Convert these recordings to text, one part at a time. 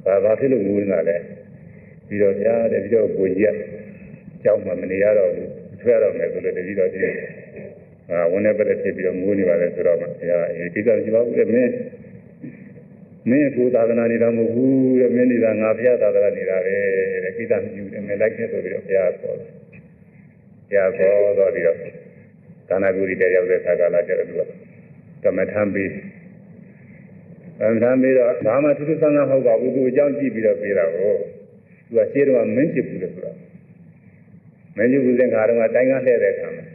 ဘာဖြစ်လို့ငိုနေတာလဲပြီးတော့ညာတဲ့ပြီးတော့ကိုကြီးကကြောက်မှမနေရတော့ဘူးဆွဲရတော့မယ်ဆိုလို့တတိတော်ကြီးဝန်နဲ့ပတ်သက်ပြီးတော့ငိုနေပါလေဆိုတော့မှဘုရားဒီကကြည့်ပါဦးတဲ့မင်းကိုသာသနာနေတာမဟုတ်ဘူးတဲ့မင်းနေတာငါဘုရားသာသနာနေတာပဲတဲ့ကိစ္စမရှိဘူးတဲ့မင်းလိုက်ခဲ့ဆိုပြီးတော့ဘုရားခေါ်တယ်ဘုရားခေါ်တော့ပြီးတော့ကာနာဂုရီတဲ့ရောက်တဲ့ခါကလာကြတော့သူကကမ္မထံပြီးတော့ဘာမှထူးထူးဆန်းဆန်းမဟုတ်ပါဘူးသူအကြောင်းကြည့်ပြီးတော့ပြေးတာကိုသူကရှင်းတော့မင်းဖြစ်ဘူးလို့ဆိုတာမင်းဖြစ်ဘူးတဲ့ခါတော့တိုင်းကားလှည့်တဲ့ခါမှာ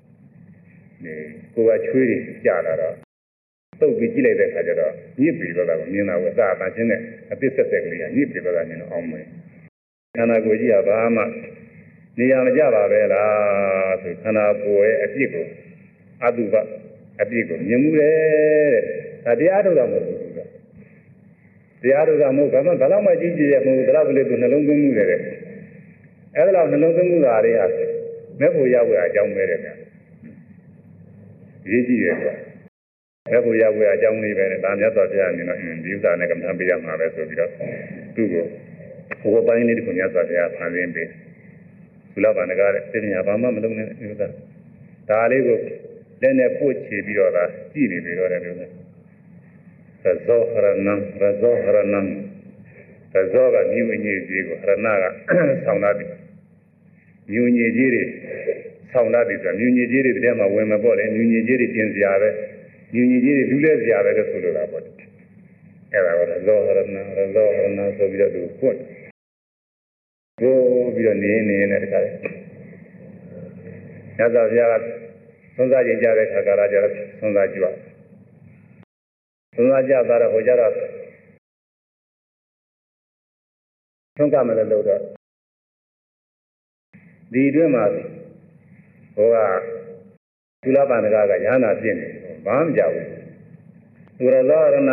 ကိုကချွေးတွေကြာလာတော့တုတ်ပြီးကြည့်လိုက်တဲ့ခါကျတော့ညစ်ပြီးတော့တာကိုမြင်တာကိုအသာအပန်းချင်းနဲ့အသစ်ဆက်ဆက်ကလေးကညစ်ပြီးတော့တာမြင်တော့အောင်မယ်ခန္ဓာကိုယ်ကြီးကဘာမှနေရာမကျပါပဲလားဆိုခန္ဓာကိုယ်ရဲ့အပြစ်ကိုအတုပအပြစ်ကိုမြင်မှုတယ်တဲ့ဒါတရားထုတ်တာမဟုတ်ဘူးတရားထုတ်တာမဟုတ်ဘာမှဘယ်တော့မှကြီးကြီးရမဟုတ်ဘူးဒါတော့ကလေးသူနှလုံးသွင်းမှုတယ်တဲ့အဲ့ဒါတော့နှလုံးသွင်းမှုတာတွေဟာမဲ့ဖို့ရဖို့အကြောင်းပဲတဲ့ဗျာရေးကြည့်တယ်ကွာမဲ့ဖို့ရဖို့အကြောင်းလေးပဲတဲ့ဒါမြတ်စွာဘုရားမြင်တော့ဒီဥစ္စာနဲ့ကမ္ဘာပေးရမှာပဲဆိုပြီးတော့သူ့ကိုဟိုပိုင်းလေးတခုမြတ်စွာဘုရားဖန်ဆင်းပေးသုလဘာနကတဲ့သိညာဘာမှမလုပ်နဲ့ဥစ္စာဒါလေးကိုလက်နဲ့ပို့ချပြီးတော့ဒါကြည့်နေပြီတော့တဲ့ဥစ္စာရဇောဟရဏံရဇောဟရဏံရဇောကမြူညည်ကြီးကိုဟရဏကဆောင်းလာပြီမြူညည်ကြီးတွေဆောင်းလာပြီဆိုမြူညည်ကြီးတွေတည်းမှာဝင်မပေါ့လေမြူညည်ကြီးတွေပြင်စရာပဲမြူညည်ကြီးတွေလူလဲစရာပဲလို့ဆိုလိုတာပေါ့အဲ့ဒါကတော့ရဇောဟရဏရဇောဟရဏဆိုပြီးတော့သူဖွင့်ကိုပြီးတော့နေနေတဲ့တခါလေညဇာဘုရားကသုံးစားကြည့်ကြတဲ့ခါကာလကျတော့သုံးစားကြွသုံးစားကြတာတော့ဟိုကြတော့သုံးကမလည်းလို့တော့ဒီအတွင်းမှာဟိုကသုလပန္နကရဟနာပြည့်နေဘာမှမကြောက်ဘူးသူရသောရဏ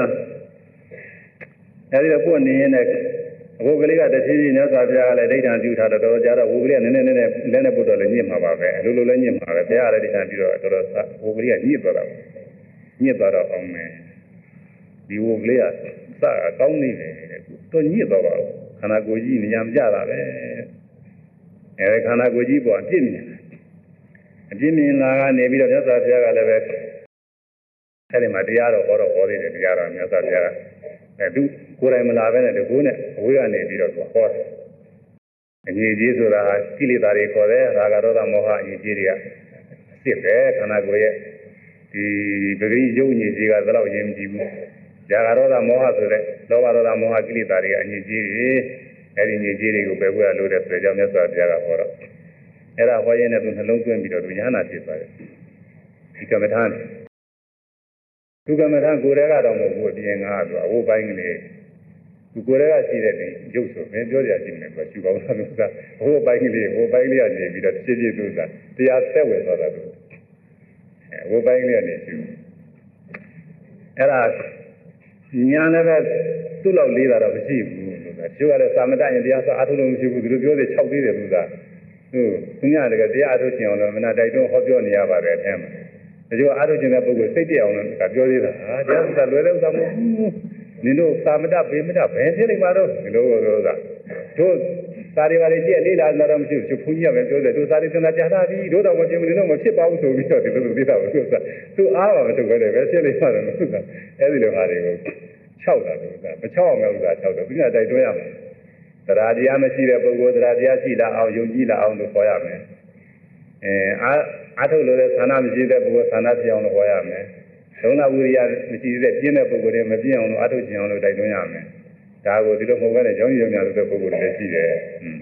အဲဒီတော့ကိုယ်နေရင်လည်းအခုကလေးကတဖြည်းဖြည်းမြတ်စွာဘုရားကလည်းဒိဋ္ဌာန်ပြုထားတော့တော်ကြတော့ဝိကလေးကနည်းနည်းလက်နဲ့ပုတ်တော့လည်းညစ်မှာပါပဲအလိုလိုလည်းညစ်မှာပဲဘုရားလည်းဒိဋ္ဌာန်ပြုတော့တော်ဝိကလေးကညစ်သွားတော့အောင်မယ်ဒီဝိကလေးကစအကောင်းနေတယ်တော့ညစ်သွားပါဘူးခန္ဓာကိုယ်ကြီးနေရာမကျတာပဲခန္ဓာကိုယ်ကြီးပေါ်အပြစ်မြင်လာကနေပြီးတော့မြတ်စွာဘုရားကလည်းပဲအဲဒီမှာတရားတော်ဟောသေးတယ်တရားတော်မြတ်စွာဘုရားကသူကိုယ်တိုင်မလာပဲနဲ့တကူနဲ့အဝေးကနေပြီးတော့သူဟောတယ်အငြိကြီးဆိုတာကိလေသာတွေခေါ်တယ်ရာဂဒေါသမောဟအငြိကြီးတွေကအစ်စ်ပဲခန္ဓာကိုယ်ရဲ့ဒီပဂရိယုံအငြိကြီးကဘယ်တော့ရင်မကြည့်ဘူးရာဂဒေါသမောဟဆိုတဲ့လောဘဒေါသမောဟကိလေသာတွေကအငြိကြီးတွေအဲဒီအငြိကြီးတွေကိုပယ်ဖို့ရလို့တဲ့ဆိုကြောင့်မြတ်စွာဘုရားကဟောတော့အဲ့ဒါဟောရင်းနဲ့သူနှလုံးသွင်းပြီးတော့သူဉာဏ်နာဖြစ်သွားတယ်ဒီကမ္မထာသူကမ္မထာကိုယ်တည်းကတော့မဟုတ်ဘူးအပြင်ကသူအဝိပိုင်းကလေးသူကိုယ်တည်းကရှိတဲ့ရုပ်ဆိုမင်းပြောကြရှိနေတယ်သူကရှူကောင်းတာလို့ဆိုတာအဝိပိုင်းကလေးကနေပြီးတော့ဖြည်းဖြည်းသူကတရားသက်ဝင်သွားတာသူအဝိပိုင်းလေးကနေရှူအဲ့ဒါညာလည်းပဲသူ့လောက်လေးတာတော့မရှိဘူးလို့ဆိုတာသူကလည်းသာမတရင်တရားဆိုအားထုတ်လို့မရှိဘူးသူတို့ပြောတယ်6သေးတယ်သူကသူညတကတရားအားထုတ်ခြင်းအောင်လို့မနာတိုက်တွန်းဟောပြောနေရပါတယ်အထက်မှာဒါကြောင့်အားထုတ်ခြင်းတဲ့ပုဂ္ဂိုလ်စိတ်တည့်အောင်လို့ပြောသေးတာတရားဥစ္စာလွယ်တဲ့ဥစ္စာမဟုတ်ဘူးနင်တို့သာမတပေမတဘယ်ဖြစ်နေမှာတော့ဒီလိုလိုကတို့စာရီပါရီကြည့်လေးလာတော့မရှိဘူးဘုန်းကြီးကပဲပြောတယ်တို့စာရီစံတာကြားတာပြီတို့တော့မဖြစ်ဘူးနင်တို့မဖြစ်ပါဘူးဆိုပြီးတော့ဒီလိုသိတာလို့ဆိုတာသူအားပါမထုတ်ပဲပဲဖြစ်နေမှာတော့ဆိုတာအဲဒီလိုဟာတွေကို6တာလို့ဆိုတာမ6အောင်လည်းဥစ္စာ6တယ်သူကတိုက်တွန်းရမှာတရားတရားမရှိတဲ့ပုဂ္ဂိုလ်တရားတရားရှိလာအောင်ယုံကြည်လာအောင်လို့ခေါ်ရမယ်အားထုတ်လို့လည်းသာနာမရှိတဲ့ပုဂ္ဂိုလ်သာနာဖြစ်အောင်လို့ခေါ်ရမယ်လုံလဝိရိယမရှိတဲ့ပြင်းတဲ့ပုဂ္ဂိုလ်တွေမပြင်းအောင်လို့အားထုတ်ခြင်းအောင်လို့တိုက်တွန်းရမယ်ဒါကိုဒီလိုမဟုတ်ဘဲနဲ့ကြောင်းကြီးကြောင်းများလို့တဲ့ပုဂ္ဂိုလ်တွေလည်းရှိတယ်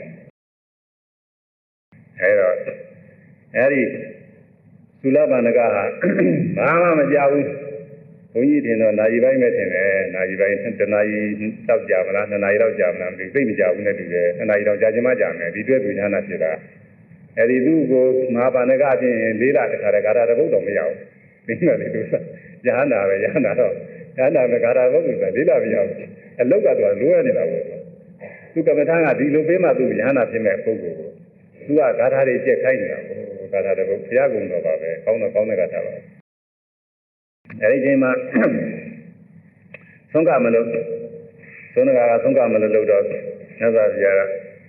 အဲတော့အဲဒီသုလပန္နကဟာဘာမှမကြောက်ဘူးဘုန်းကြီးတင်တော့နာရီပိုင်းပဲထင်တယ်နာရီပိုင်းတနာရီတောက်ကြမလား2နာရီတောက်ကြမလားသိမကြဘူးနဲ့တူတယ်2နာရီတောက်ကြာချင်မှကြာမယ်ဒီတွေ့သူညာနာဖြစ်တာအဲဒီသူ့ကိုမဟာပန္နကဖြင့်၄လတခါတည်းဂါထာတစ်ပုဒ်တော့မရဘူးဒီမှာလေသူရဟန္တာပဲရဟန္တာတော့ရဟန္တာပဲဂါထာဘုဒ္ဓဆို၄လမရဘူးအလုတ်ကတော့လိုရနေတာပေါ့သူကမ္မထာကဒီလိုပေးမှသူရဟန္တာဖြစ်မဲ့ပုဂ္ဂိုလ်ကိုသူကဂါထာတွေကြက်ခိုင်းနေတာပေါ့ဂါထာတစ်ပုဒ်ဘုရားကုံတော်ပါပဲကောင်းတဲ့ဂါထာပါအဲဒီချိန်မှာသုံးကမလို့သုံးကသုံးကမလို့လို့တော့မြတ်စွာဘုရားက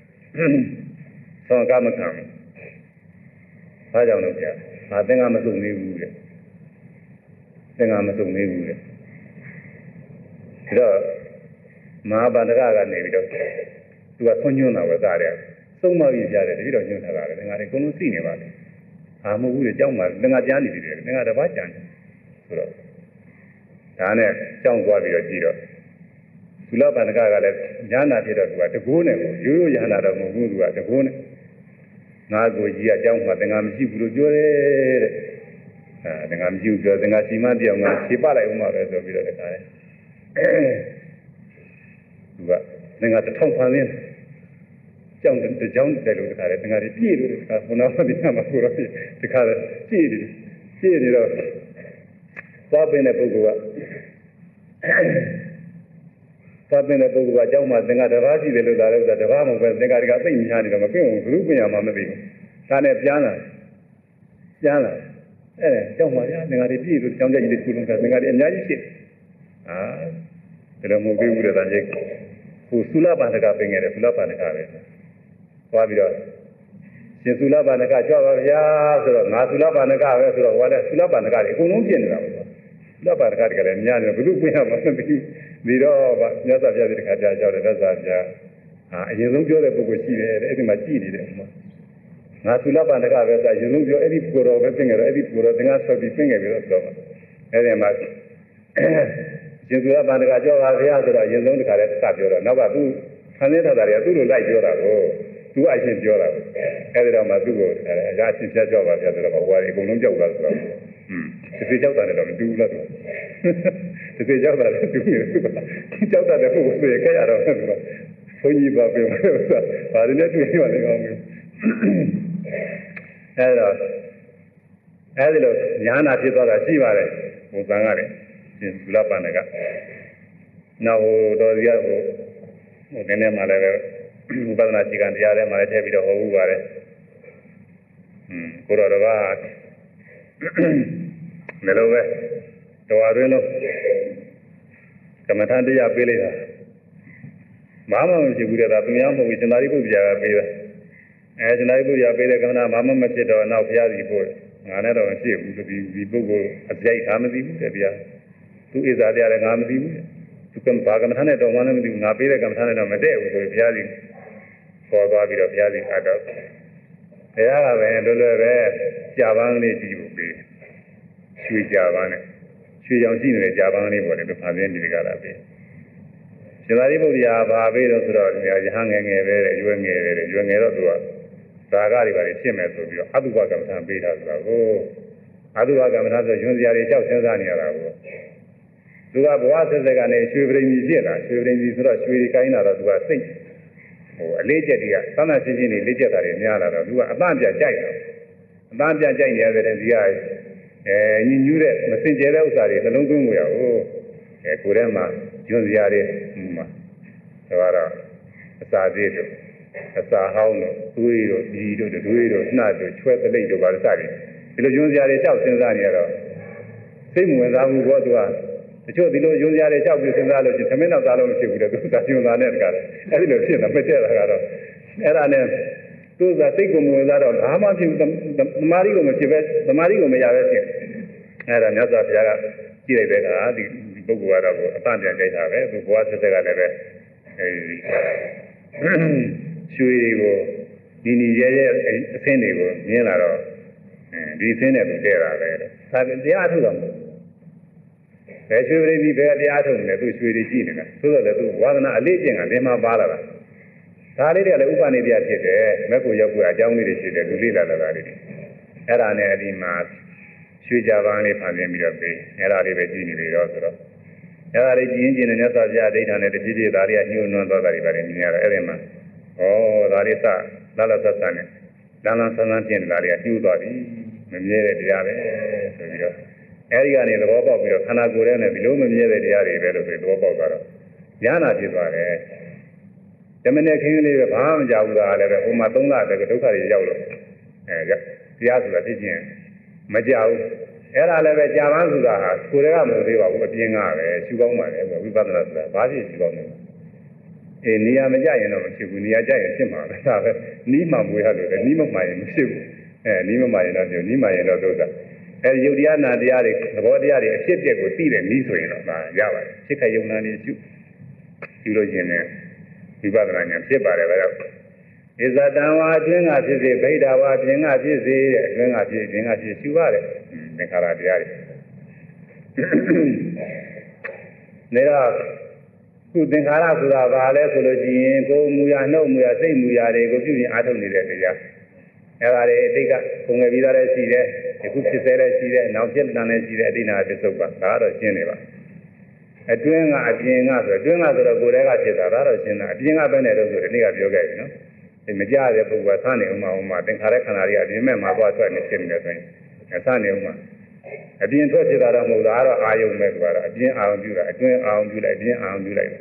သုံးကမခံဘူးဘာကြောင့်လဲဗျာသင်္ကမစုံသေးဘူးတဲ့သင်္ကမစုံသေးဘူးတဲ့ဒါတော့မဟာဗန္ဒကကနေပြီးတော့သူကဆွညွှန်းတာပဲသားတယ်သုံးမပြီးပြတယ်တတိတော့ညွှန်းထားတာလေငါတွေအကုန်လုံးသိနေပါလေအာမဟုတ်ဘူးလေကြောက်မှသင်္ကကြားနေတယ်သင်္ကတပတ်ကြံတယ်ဆိုတော့ဒါနဲ့ကြောက်သွားပြီးတော့ကြည့်တော့သုလဗန္ဒကလည်းညာနာဖြစ်တော့သူကတကိုးနဲ့ကိုရိုးရိုးညာနာတော့မဟုတ်ဘူးသူကတကိုးနဲ့ငါကိုကြီးအကြောင်းမှသင်္ကမရှိဘူးလို့ပြောတယ်တဲ့သင်္ကမရှိဘူးပြောသင်္ကစီမပြောင်းကခြေပလိုက်ဦးမှာပဲဆိုပြီးတော့တခါလေသူကသင်္ကတစ်ထောင်ဖန်ရင်းကြောင်းတကြောင်းတယ်လို့တခါလေသင်္ကတွေပြည့်လို့တခါဘုနာမတိမှာကိုတော့တခါလေပြည့်နေတော့သွားပင်တဲ့ပုဂ္ဂိုလ်ကသွားပင်တဲ့ပုဂ္ဂိုလ်ကအကြောင်းမှသင်္ကတစ်ပါးရှိတယ်လို့သာလို့ဆိုတစ်ပါးမဟုတ်ပဲသင်္ကတွေကသိများနေတော့မပြည့်ဘူးဘုရုပညာမှမသိဘူးဒါနဲ့ပြန်လာကြောက်မှရသင်္ကတွေပြည့်လို့ကြောင်းကြကြီးတွေကုလုံးကသင်္ကတွေအများကြီးဖြစ်ဒါလည်းမဟုတ်ဘူးတဲ့ဒါကြီးဟိုသုလဗန္ဒကပင်ခဲ့တယ်သုလဗန္ဒကပဲသွားပြီးတော့ရှင်သုလဗန္ဒကကြွပါဗျာဆိုတော့ငါသုလဗန္ဒကပဲဆိုတော့ဟိုကလည်းသုလဗန္ဒကတွေအကုန်လုံးပြင်နေတာပဲသုလဗန္ဒကတွေကလည်းများနေဘုရုပညာမှမသိဘူးဒီတော့မြတ်စွာဘုရားဒီခါကြာကြောက်တယ်မြတ်စွာဘုရားအရင်ဆုံးပြောတဲ့ပုဂ္ဂိုလ်ရှိတယ်အဲ့ဒီမှာကြည်နေတယ်ငါသုလဗန္ဒကပဲဆိုအရင်ဆုံးပြောအဲ့ဒီပုဂ္ဂိုလ်တော်ပဲပြင်ခဲ့တော့အဲ့ဒီပုဂ္ဂိုလ်တော်သင်္ကဆွဲပြီးပြင်ခဲ့ပြီလို့ဆိုတော့အဲ့ဒီမှာရှင်သုလဗန္ဒကကြောပါဗျာဆိုတော့အရင်ဆုံးဒီခါလေးစပြောတော့နောက်ကသူဆန်းနေတာတွေကသူ့လိုလိုက်ပြောတာကိုသူကအရှင်ပြောတာကိုအဲ့ဒီတော့မှသူ့ကိုအရာရှင်ပြကြောပါဗျာဆိုတော့ဟိုကအကုန်လုံးကြောက်သွားဆိုတော့ဒီစိတ်ကြောက်တာလည်းတော့မတူဘူးလားသူဒီစိတ်ကြောက်တာလည်းတူနေတယ်သူကကြောက်တာတဲ့ပုဂ္ဂိုလ်ဆိုရင်ကြရတော့သူကဘုန်းကြီးပါပြောတယ်ဆိုတာဘာတွေနဲ့တွေ့ရလဲကောင်းပြီအဲ့ဒီလိုညာနာဖြစ်သွားတာရှိပါတယ်ဟိုသံဃာတွေရှင်သုလပန္နကနောက်တော်စီကဟိုနည်းနည်းမှလည်းပဲဥပဒနာရှိကံတရားထဲမှာလည်းထည့်ပြီးတော့ဟောဥပါတယ်ကိုတော်တော်ကလည်းလိုပဲတော်အတွင်းလုံးကမ္မထတရားပေးလိုက်တာဘာမှမရှိဘူးတဲ့ဒါသူများမဟုတ်ဘူးရှင်သာရိပုတ္တရာကပေးတာရှင်သာရိပုတ္တရာပေးတဲ့ကမ္မထဘာမှမဖြစ်တော့နောက်ဘုရားစီပို့ငါနဲ့တော့မရှိဘူးဒီပုဂ္ဂိုလ်အပြိုက်ငါမသိဘူးတဲ့ဗျာသူဣဇာတရားလည်းငါမသိဘူးသူကဘာကမ္မထနဲ့တော့မှလည်းမသိဘူးငါပေးတဲ့ကမ္မထနဲ့တော့မတည့်ဘူးဆိုဘုရားစီပေါ်သွားပြီးတော့ဘုရားစီအတော့ဘုရားကပဲလွယ်လွယ်ပဲကြာပန်းလေးကြည့်ဖို့ပေးရွှေကြာပန်းနဲ့ရွှေရောင်ရှိနေတဲ့ကြာပန်းလေးပေါ်တယ်သူဖန်ဆင်းနေကြတာပဲရှင်သာရိပုတ္တရာဘာပေးတော့ဆိုတော့ဒီရဟန်းငယ်ငယ်ပဲရွယ်ငယ်တယ်ရွယ်ငယ်တော့သူကသာဂတွေပါဖြစ်မယ်ဆိုပြီးတော့အတုပကမ္မထပေးတာဆိုတာကိုအတုပကမ္မထဆိုရွှင်စရာတွေလျှောက်စဉ်းစားနေရတာကိုသူကဘဝဆက်ဆက်ကနေရွှေပရိန်ကြီးဖြစ်လာရွှေပရိန်ကြီးဆိုတော့ရွှေတွေကိုင်းလာတော့သူကစိတ်ဟိုအလေးချက်တွေကသန္တာရှင်းရှင်းလေးလေးချက်တာတွေများလာတော့သူကအပန့်ပြကြိုက်တယ်အပန့်ပြကြိုက်နေရတဲ့ဒီကညညူးတဲ့မစင်ကြဲတဲ့ဥစ္စာတွေနှလုံးသွင်းမှုရဟုတ်ကိုယ်ထဲမှာညွန့်စရာတွေမှာဒါကတော့အစာသေးတို့အစာဟောင်းတို့သွေးတို့ဒီတို့တွေတို့နှတ်တို့ချွဲသလိပ်တို့ပါစသည်ဒီလိုညွန့်စရာတွေလျှောက်စဉ်းစားနေရတော့စိတ်ဝင်စားမှုဘောသူကတချို့ဒီလိုညွန့်စရာတွေလျှောက်ပြီးစဉ်းစားလို့ရှိရင်သမင်းတော့သားလို့မရှိဘူးလေသူကညွန့်စားနဲ့တကားတယ်အဲ့ဒီလိုဖြစ်တာမတည့်တာကတော့အဲ့ဒါနဲ့သူကစိတ်ကိုဝင်စားတော့ဘာမှဖြစ်သမာဓိကိုမဖြစ်ပဲသမာဓိကိုမရပဲဖြစ်အဲ့ဒါမြတ်စွာဘုရားကကြည့်လိုက်တဲ့အခါဒီပုဂ္ဂိုလ်ကတော့အပန့်ပြန်ကြိုက်တာပဲသူဘဝဆက်ဆက်ကလည်းပဲရွှေတွေကိုဒီနီရဲရဲအဆင်းတွေကိုမြင်လာတော့ဒီအဆင်းနဲ့သူတည့်တာပဲဒါတရားထုတ်တော့ဘယ်ရွှေပရိသီဘယ်တရားထုတ်နေလဲသူရွှေတွေကြည့်နေတာသို့တော်လည်းသူဝါဒနာအလေးကျင့်ကလင်းမပါလာတာဒါလေးတွေကလည်းဥပနိတရားဖြစ်တယ်မက်ကိုရောက်ကိုအကြောင်းလေးတွေဖြစ်တယ်လူလေးလာတာလေးတွေအဲ့ဒါနဲ့အဒီမှာရွှေကြပန်းလေးဖန်ဆင်းပြီးတော့ပေးအဲ့ဒါလေးပဲကြည့်နေပြီတော့ဆိုတော့အဲ့ဒါလေးကြည့်ရင်ကျင်တဲ့မြတ်စွာဘုရားအဋ္ဌာနဲ့တတိတိသားလေးကညှို့နှွမ်းသွားတာတွေပါတယ်မြင်ရတော့အဲ့ဒီမှာဒါလေးစလာလာဆက်ဆန်းနဲ့လမ်းလမ်းဆန်းဆန်းပြင်နေတာလေးကညှို့သွားပြီမမြဲတဲ့တရားပဲဆိုပြီးတော့အဲဒီကနေသဘောပေါက်ပြီးတော့ခန္ဓာကိုယ်ထဲနဲ့ဒီလိုမမြဲတဲ့တရားတွေပဲလို့ဆိုသဘောပေါက်သွားတော့ဉာဏ်နာဖြစ်သွားတယ်ဓမ္မနဲ့ခင်းလေးပဲဘာမှမကြောက်ဘူးလားလည်းပဲဟိုမှာ၃လတည်းကဒုက္ခတွေရောက်လို့တရားဆိုတာဖြစ်ချင်းမကြောက်အဲ့ဒါလည်းပဲကြာပန်းဆိုတာဟာကိုယ်တည်းကမဟုတ်သေးပါဘူးအပြင်းကပဲရှုကောင်းပါလေဝိပဿနာဆိုတာဘာဖြစ်ရှုကောင်းလဲနေရာမကြရင်တော့မဖြစ်ဘူးနေရာကြရင်ဖြစ်မှာပဲဒါပဲနီးမှမွေးရတယ်နီးမမှရင်မဖြစ်ဘူးနီးမမှရင်တော့ပြောနီးမှရင်တော့ဒုက္ခရုပ်တရားနာတရားတွေသဘောတရားတွေအဖြစ်အပျက်ကိုသိတဲ့နီးဆိုရင်တော့ဒါရပါတယ်ဖြစ်ခိုက်ယုံနာနေယူလို့ရှင်နဲ့ဝိပဿနာဉာဏ်ဖြစ်ပါတယ်ပဲတော့ဣဇတံဝါအတွင်းကဖြစ်စေဗိဓာဝါပြင်ကဖြစ်စေတဲ့အတွင်းကဖြစ်ပြင်ကဖြစ်ရှုရတယ်သင်္ခါရတရားတွေနေတော့ခုသင်္ခါရဆိုတာဘာလဲဆိုလို့ရှိရင်ကိုယ်မူရနှုတ်မူရစိတ်မူရတွေကိုပြုပြင်အားထုတ်နေတဲ့တရားအဲ့ဒါတွေအတိတ်ကပုံငယ်ပြီးသားလည်းရှိတယ်အခုဖြစ်စေလည်းရှိတယ်နောက်ဖြစ်တာလည်းရှိတယ်အတိတ်နာပစ္စုပ္ပန်ဒါကတော့ရှင်းနေပါအတွင်းကအပြင်ကဆိုအတွင်းကဆိုတော့ကိုယ်တည်းကဖြစ်တာဒါတော့ရှင်းတာအပြင်ကပဲနေတော့ဆိုဒီနေ့ကပြောခဲ့ပြီနော်ဒီမကြတဲ့ပုဂ္ဂိုလ်ကဆန်းနေဥမာသင်္ခါရခန္ဓာတွေအပြင်မဲ့မှာသွားထွက်နေဖြစ်နေတယ်ဆိုရင်ဆန်းနေဥမာအပြင်ထွက်ဖြစ်တာတော့မဟုတ်တာကတော့အာယုံပဲသူကတော့အပြင်အာယုံပြုတာအတွင်းအာယုံပြုလိုက်အပြင်အာယုံပြုလိုက်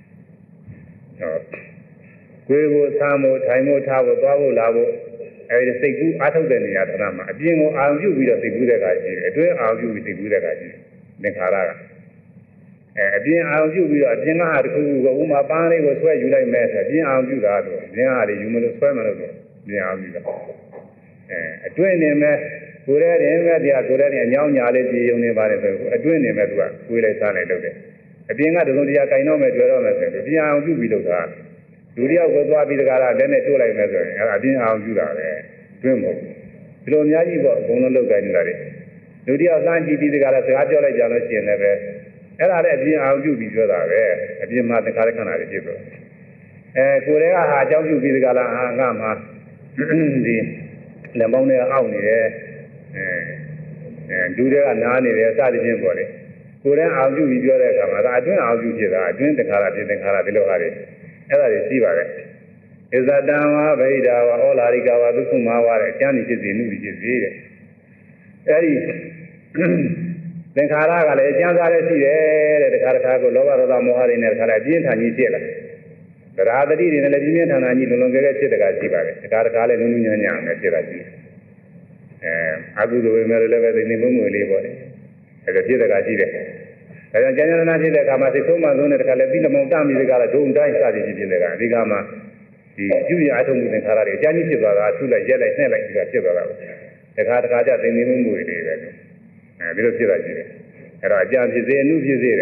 ကိုယ်ကိုဆမ်းဖို့ထိုင်ဖို့ထားဖို့သွားဖို့လာဖို့အဲဒီစိတ်ကူးအားထုတ်တဲ့နေရာဌာနမှာအပြင်ကိုအာရုံပြုပြီးတော့စိတ်ကူးတဲ့အခါရှိတယ်အတွင်းအာရုံပြုပြီးစိတ်ကူးတဲ့အခါရှိတယ်သင်္ခါရကအပြင်အာရုံပြုပြီးတော့အပြင်ကဟာတစ်ခုခုကဥမာပန်းလေးကိုဆွဲယူလိုက်မယ်ဆိုအပြင်အာရုံပြုတာတော့အပြင်ဟာတွေယူမလို့ဆွဲမလို့တော့ပြင်အာရုံပြုတာအတွင်းနေမဲ့ကိုယ်ရဲတယ်မဲ့တရားကိုယ်ရဲတယ်အညောင်းညာလေးပြေုံနေပါတယ်ဆိုအတွင်းနေမဲ့သူကကိုယ်လိုက်စားလိုက်လုပ်တယ်အပြင်ကတစုံတရားကင်တော့မဲ့တွေ့တော့မဲ့ဆိုတော့ပြင်အာရုံပြုပြီးလုပ်တာလူတယောက်ကိုသွားပြီးတကားလားလက်နဲ့တိုးလိုက်မယ်ဆိုရင်အဲ့ဒါအပြင်အာရုံပြုတာပဲတွင်းမဟုတ်ဒီလိုအများကြီးပေါ့အကုန်လုံးလုပ်ကြနေတာတွေလူတယောက်စမ်းကြည့်ပြီးတကားလားစကားပြောလိုက်ကြလို့ရှိရင်လည်းပဲအဲ့ဒါလည်းအပြင်အာရုံပြုပြီးပြောတာပဲအပြင်မှာသင်္ခါရခန္ဓာတွေဖြစ်သွားကိုယ်တည်းကဟာအကြောင်းပြုပြီးတကားလားဟာငါမှဒီလက်ပေါင်းတွေကအောက်နေတယ်ဒူတွေကနားနေတယ်စသဖြင့်ပေါ့လေကိုယ်တည်းအာရုံပြုပြီးပြောတဲ့အခါမှာဒါအတွင်းအာရုံပြုဖြစ်တာအတွင်းသင်္ခါရဖြစ်သင်္ခါရဒီလိုဟာတွေအဲ့ဒါတွေရှိပါတယ်ဣဇတံဝါဗိဓာဝါဩလာရိကဝါသုခမဝါတဲ့အကျမ်းဒီဖြစ်စီနုဒီဖြစ်စီတဲ့အဲ့ဒီသင်္ခါရကလည်းအကျမ်းစားလည်းရှိတယ်တဲ့တခါတခါကိုလောဘဒေါသမောဟတွေနဲ့တခါလည်းပြင်းထန်ကြီးဖြစ်လာတရားတတိတွေနဲ့လည်းပြင်းပြင်းထန်ထန်ကြီးလုံလုံကဲကဲဖြစ်တဲ့ကရှိပါတယ်တခါတခါလည်းနုနုညံ့ညံ့နဲ့ဖြစ်တာရှိအကုသိုလ်ပဲမဲ့လည်းပဲသိနေမှုလေးပေါ့လေအဲ့ဒါဖြစ်တဲ့ကရှိတယ်ဒါကြောင့်ကျမ်းစာနာဖြစ်တဲ့အခါမှာစိတ်ဆုံးမှဆုံးတဲ့အခါလည်းပြီးလမောင်တမိတွေကလည်းဒုံတိုင်းစသည်ဖြစ်တဲ့ကအဓိကမှာဒီပြုရအထုံးမှုသင်္ခါရတွေအကျဉ်းကြီးဖြစ်သွားတာထုလိုက်ရက်လိုက်နှက်လိုက်ပြီးတော့ဖြစ်သွားတာတခါတခါကျသိနေမှုတွေပဲဒီလိုဖြစ်တာရှိတယ်အဲ့တော့အကျဉ်းဖြစ်စေအနုဖြစ်စေ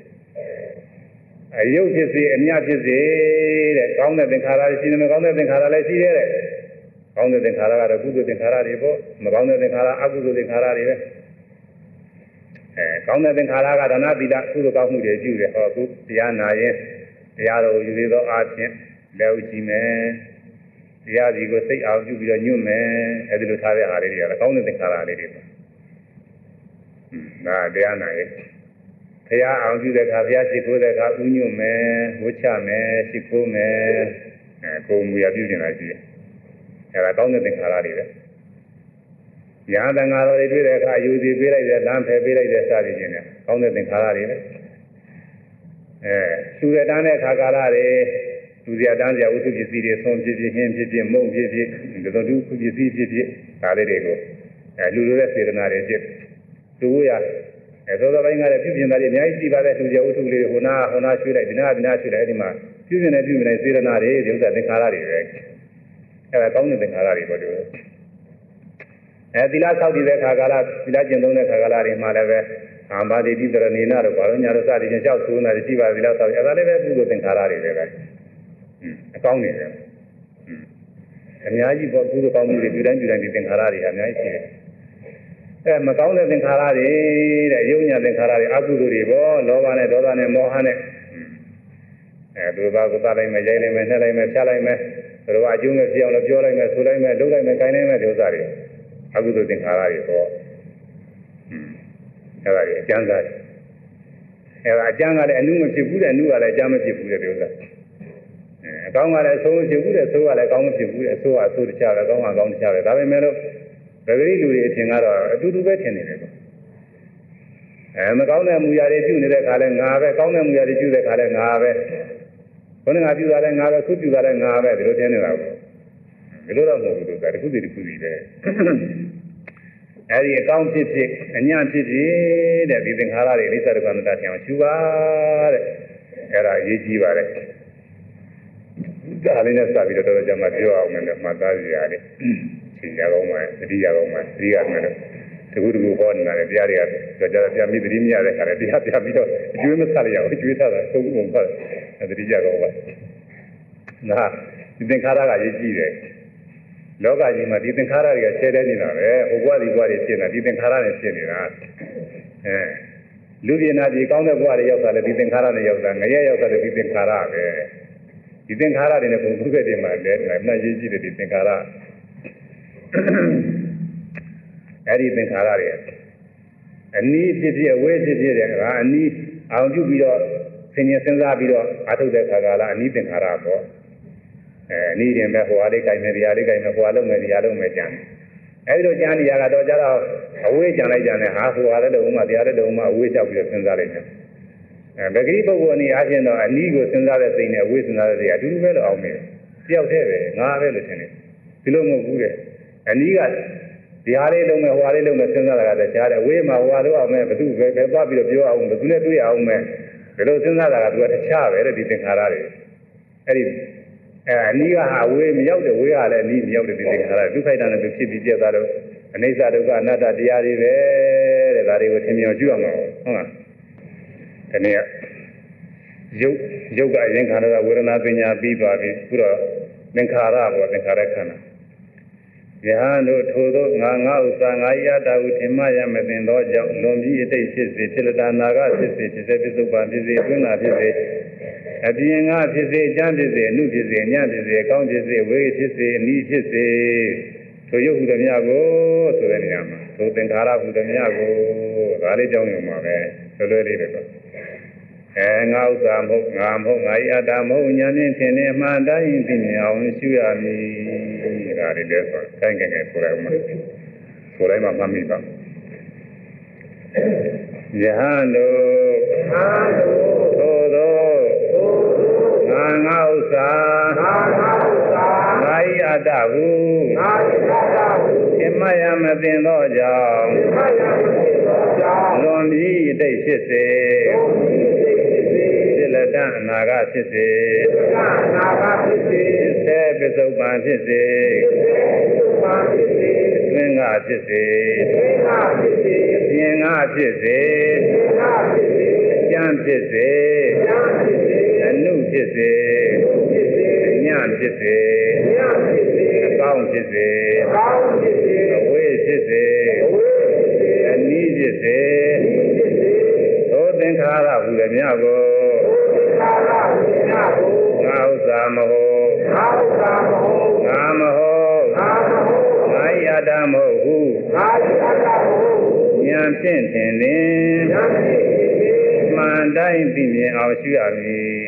တဲ့အယုတ်ဖြစ်စေအမြဖြစ်စေတဲ့ကောင်းတဲ့သင်္ခါရတွေရှိတယ်မကောင်းတဲ့သင်္ခါရလည်းရှိတယ်တဲ့ကောင်းတဲ့သင်္ခါရကတော့ကုသိုလ်သင်္ခါရတွေပေါ့မကောင်းတဲ့သင်္ခါရအကုသိုလ်သင်္ခါရတွေပဲကောင်းတဲ့သင်္ခါရကဒါနသီလကုသိုလ်ကောင်းမှုတွေပြုတယ်ဟောအခုတရားနာရင်တရားတော်ယူသေးသောအားဖြင့်လက်ဥကြည့်မယ်တရားဒီကိုစိတ်အောင်ပြုပြီးတော့ညွတ်မယ်အဲဒီလိုထားတဲ့အားလေးတွေကကောင်းတဲ့သင်္ခါရလေးတွေပါဒါတရားနာရင်ဘုရားအောင်ပြုတဲ့အခါဘုရားရှိခိုးတဲ့အခါဥညွတ်မယ်ဝှချမယ်ရှိခိုးမယ်ကိုယ်မူရပြုနေတာရှိတယ်အဲဒါကောင်းတဲ့သင်္ခါရတွေပဲညာတန်ဃာတော်တွေတွေ့တဲ့အခါယူစီပေးလိုက်တဲ့လမ်းဖယ်ပေးလိုက်တဲ့စသည်ချင်းနဲ့ကောင်းတဲ့သင်္ခါရတွေပဲသူရတန်းတဲ့ခါကာလတွေသူစရာတန်းစရာဝတ္ထုပစ္စည်းတွေဆုံးဖြစ်ဖြစ်ဟင်းဖြစ်ဖြစ်မုံဖြစ်ဖြစ်ဒီလိုသူပစ္စည်းဖြစ်ဖြစ်ဒါလေးတွေကိုလူလိုတဲ့စေတနာတွေဖြစ်သူရသောသောပိုင်းကလည်းပြုပြင်တာတွေအများကြီးရှိပါတယ်သူစရာဝတ္ထုလေးဟိုနာရွှေ့လိုက်ဒီနာရွှေ့လိုက်အဲဒီမှာပြုပြင်နေစေတနာတွေဒီဥစ္စာသင်္ခါရတွေပဲအဲဒါကောင်းတဲ့သင်္ခါရတွေပေါ့လို့သီလဆောက်တည်တဲ့ခါကာလသီလကျင့်သုံးတဲ့ခါကာလတွေမှာလည်းပဲအာမတိတိတရဏီနာတို့ဘာလို့ညာတို့စသည်ဖြင့်လျှောက်ဆိုးနေတာရှိပါသီလဆောက်အဲဒါလည်းပဲကုသိုလ်သင်္ခါရတွေပဲအကောင်းနေတယ်အများကြီးပေါ့ကုသိုလ်ကောင်းမှုတွေပြုတိုင်းဒီသင်္ခါရတွေအများကြီးရှိတယ်မကောင်းတဲ့သင်္ခါရတွေတဲ့ယုံညာသင်္ခါရတွေအကုသိုလ်တွေပေါ့လောဘနဲ့ဒေါသနဲ့မောဟနဲ့သူတို့ကသလိုက်မယ်ရိုက်လိုက်မယ်နှက်လိုက်မယ်ဖြားလိုက်မယ်သူတို့ကအကျိုးနဲ့ပြောင်းလို့ပြောလိုက်မယ်ဆိုလိုက်မယ်လုပ်လိုက်မယ်ခိုင်းလိုက်မယ်ဒီဥစ္စာတွေအကုသိုလ်သင်္ခါရတွေပေါ့အဲ့ဒါကြီးအကျမ်းစာတွေအဲ့ဒါအကျမ်းကလည်းအနုမဖြစ်ဘူးတဲ့အနုကလည်းအကျမ်းမဖြစ်ဘူးတဲ့ဒီဥစ္စာအကောင်းကလည်းအဆိုးမဖြစ်ဘူးတဲ့အဆိုးကလည်းအကောင်းမဖြစ်ဘူးတဲ့အဆိုးကအဆိုးတခြားပဲအကောင်းကအကောင်းတခြားပဲဒါပေမဲ့လို့ဗဂရိလူတွေအထင်ကတော့အတူတူပဲထင်နေတယ်ပေါ့မကောင်းတဲ့မူရာတွေပြုနေတဲ့ခါလဲငါပဲကောင်းတဲ့မူရာတွေပြုတဲ့ခါလဲငါပဲဘုန်းငါပြုတာလဲငါပဲခုပြုတာလဲငါပဲဒီလိုထင်နေတာပေါ့ဒီလိုတော့မဟုတ်ဘူးလို့ဒါတစ်ခုစီတစ်ခုစီပဲအဲဒီအကောင်းဖြစ်ဖြစ်အညံ့ဖြစ်ဖြစ်တဲ့ဒီသင်္ခါရတွေအိစ္ဆဒုက္ခအနတ္တထင်အောင်ရှုပါတဲ့အဲ့ဒါအရေးကြီးပါတယ်ဒါလေးနဲ့စပြီးတော့ကျွန်မပြောအောင်မယ်မှတ်သားရရတယ်ရှင်းရအောင်မယ်သတိရအောင်မယ်သတိရမယ်တကူတကူဟောနေတာလေတရားတွေကကြောကြပြမိသတိမရတဲ့ခါလေတရားပြပြီးတော့အကျွေးမဆက်ရအောင်အကျွေးဆက်တာသုံးခုပုံဖတ်သတိရတော့ပါနာဒီသင်္ခါရကရေးကြည့်တယ်လောကကြီးမှာဒီသင်္ခါရတွေကဆဲတဲနေတာပဲဟိုဘဝဒီဘဝတွေဖြစ်နေတာဒီသင်္ခါရတွေဖြစ်နေတာလူပြည်နာပြည်ကောင်းတဲ့ဘဝတွေရောက်တာလေဒီသင်္ခါရတွေရောက်တာငရဲရောက်တာလေဒီသင်္ခါရပဲဒီသင်္ခါရတွေနဲ့ဘုံသူခဲ့တယ်မှာလဲနှရေးကြည့်တယ်ဒီသင်္ခါရအဲ့ဒီသင်္ခါရတွေအနည်းဖြစ်ဖြစ်အဝေးဖြစ်ဖြစ်တဲ့ကအနည်းအောင်ပြုပြီးတော့ဆင်ញင်စဉ်းစားပြီးတော့အထုတ်တဲ့ခါကလာအနည်းသင်္ခါရပေါ့အနည်းတင်ပဲဟိုအားလေးကြိုင်မယ်ဒီအားလေးကြိုင်မယ်ဟိုအားလုံးမယ်ဒီအားလုံးမယ်ကြံအဲဒီလိုကြံနေရတော့ကြတော့အဝေးကြံလိုက်ကြတယ်ဟာဟိုအားလည်းလုံးမတရားလည်းလုံးမအဝေးလျှောက်ပြီးတော့စဉ်းစားလိုက်တယ်ဗဂရိပုဂ္ဂိုလ်အနေအချင်းတော့အနည်းကိုစဉ်းစားတဲ့စိတ်နဲ့အဝေးစဉ်းစားတဲ့စိတ်အတူတူပဲလို့အောင်မယ်တယောက်တည်းပဲငါပဲလို့ထင်တယ်ဒီလိုမဟုတ်ဘူးတဲ့အနည်းကဒီအားလေးလုံးမယ်ဟိုအားလေးလုံးမယ်စဉ်းစားတာကတည်းကကြားတယ်အဝေးမှာဟိုအားလို့အောင်မယ်ဘသူပဲသွားပြီးတော့ပြောအောင်ဘသူနဲ့တွေ့ရအောင်မယ်ဒီလိုစဉ်းစားတာကသူကတခြားပဲတဲ့ဒီသင်္ခါရတွေအဲ့ဒီအနည်းကဟာဝေးမရောက်တဲ့ဝေးကလည်းအနည်းမရောက်တဲ့ဒီသင်္ခါရဒုက္ခိတနဲ့သူဖြစ်ပြီးပြတ်သွားတော့အနိစ္စဒုက္ခအနတ္တတရားတွေပဲတဲ့ဒါတွေကိုသင်မြင်ကြည့်အောင်ဟုတ်လားဒီနေ့ရုပ်ကအရင်ခန္ဓာကဝေဒနာပညာပြီးသွားပြီအခုတော့သင်္ခါရပေါ့သင်္ခါရခန္ဓာယဟန်တို့ထိုသောငါဥစ္စာငါယတာဟုထင်မှရမသိသောကြောင့်လွန်ပြီးအတိတ်ဖြစ်စေဖြစ်လတနာကဖြစ်စေဖြစ်စေပစ္စုပန်ဖြစ်စေအတွင်းသာဖြစ်စေအပြင်ကဖြစ်စေအကျမ်းဖြစ်စေအနုဖြစ်စေညဖြစ်စေကောင်းဖြစ်စေဝေဖြစ်စေအနီးဖြစ်စေထိုရုပ်ဟုသမျှကိုဆိုတဲ့နေရာမှာထိုသင်္ခါရဟုသမျှကိုဒါလေးကြောင်းရုံပါပဲလွယ်လွယ်လေးပဲတော့ငါဥစ္စာမဟုတ်ငါမဟုတ်ငါဤအတ္တမဟုတ်ဉာဏ်ဖြင့်ထင်နေမှန်တိုင်းသိမြင်အောင်ရှုရမည်ဒါလေးလဲဆိုတိုင်းငယ်ငယ်ဆိုလိုက်ဦးမယ်ဆိုလိုက်မှမှတ်မိပါယဟန်တို့သို့သောငါဥစ္စာငါဤအတ္တဟုသင်မယမသိသောကြောင့်လွန်ပြီးအတိတ်ဖြစ်စေဖြစ်လက်တအနာဂတ်ဖြစ်စေဖြစ်စေပစ္စုပန်ဖြစ်စေသင်္ဃဖြစ်စေအပြင်ကဖြစ်စေကျမ်းဖြစ်စေအနုဖြစ်စေညဖြစ်စေအကောင်းဖြစ်စေအဝေးဖြစ်စေအနီးဖြစ်စေသို့သင်္ခါရဟူသည်များကိုငါဥစ္စာမဟုတ်ငါမဟုတ်ငါယတမဟုတ်ဟုဉာဏ်ဖြင့်ထင်လင်မှန်တိုင်းသိမြင်အောင်ရှုရမည်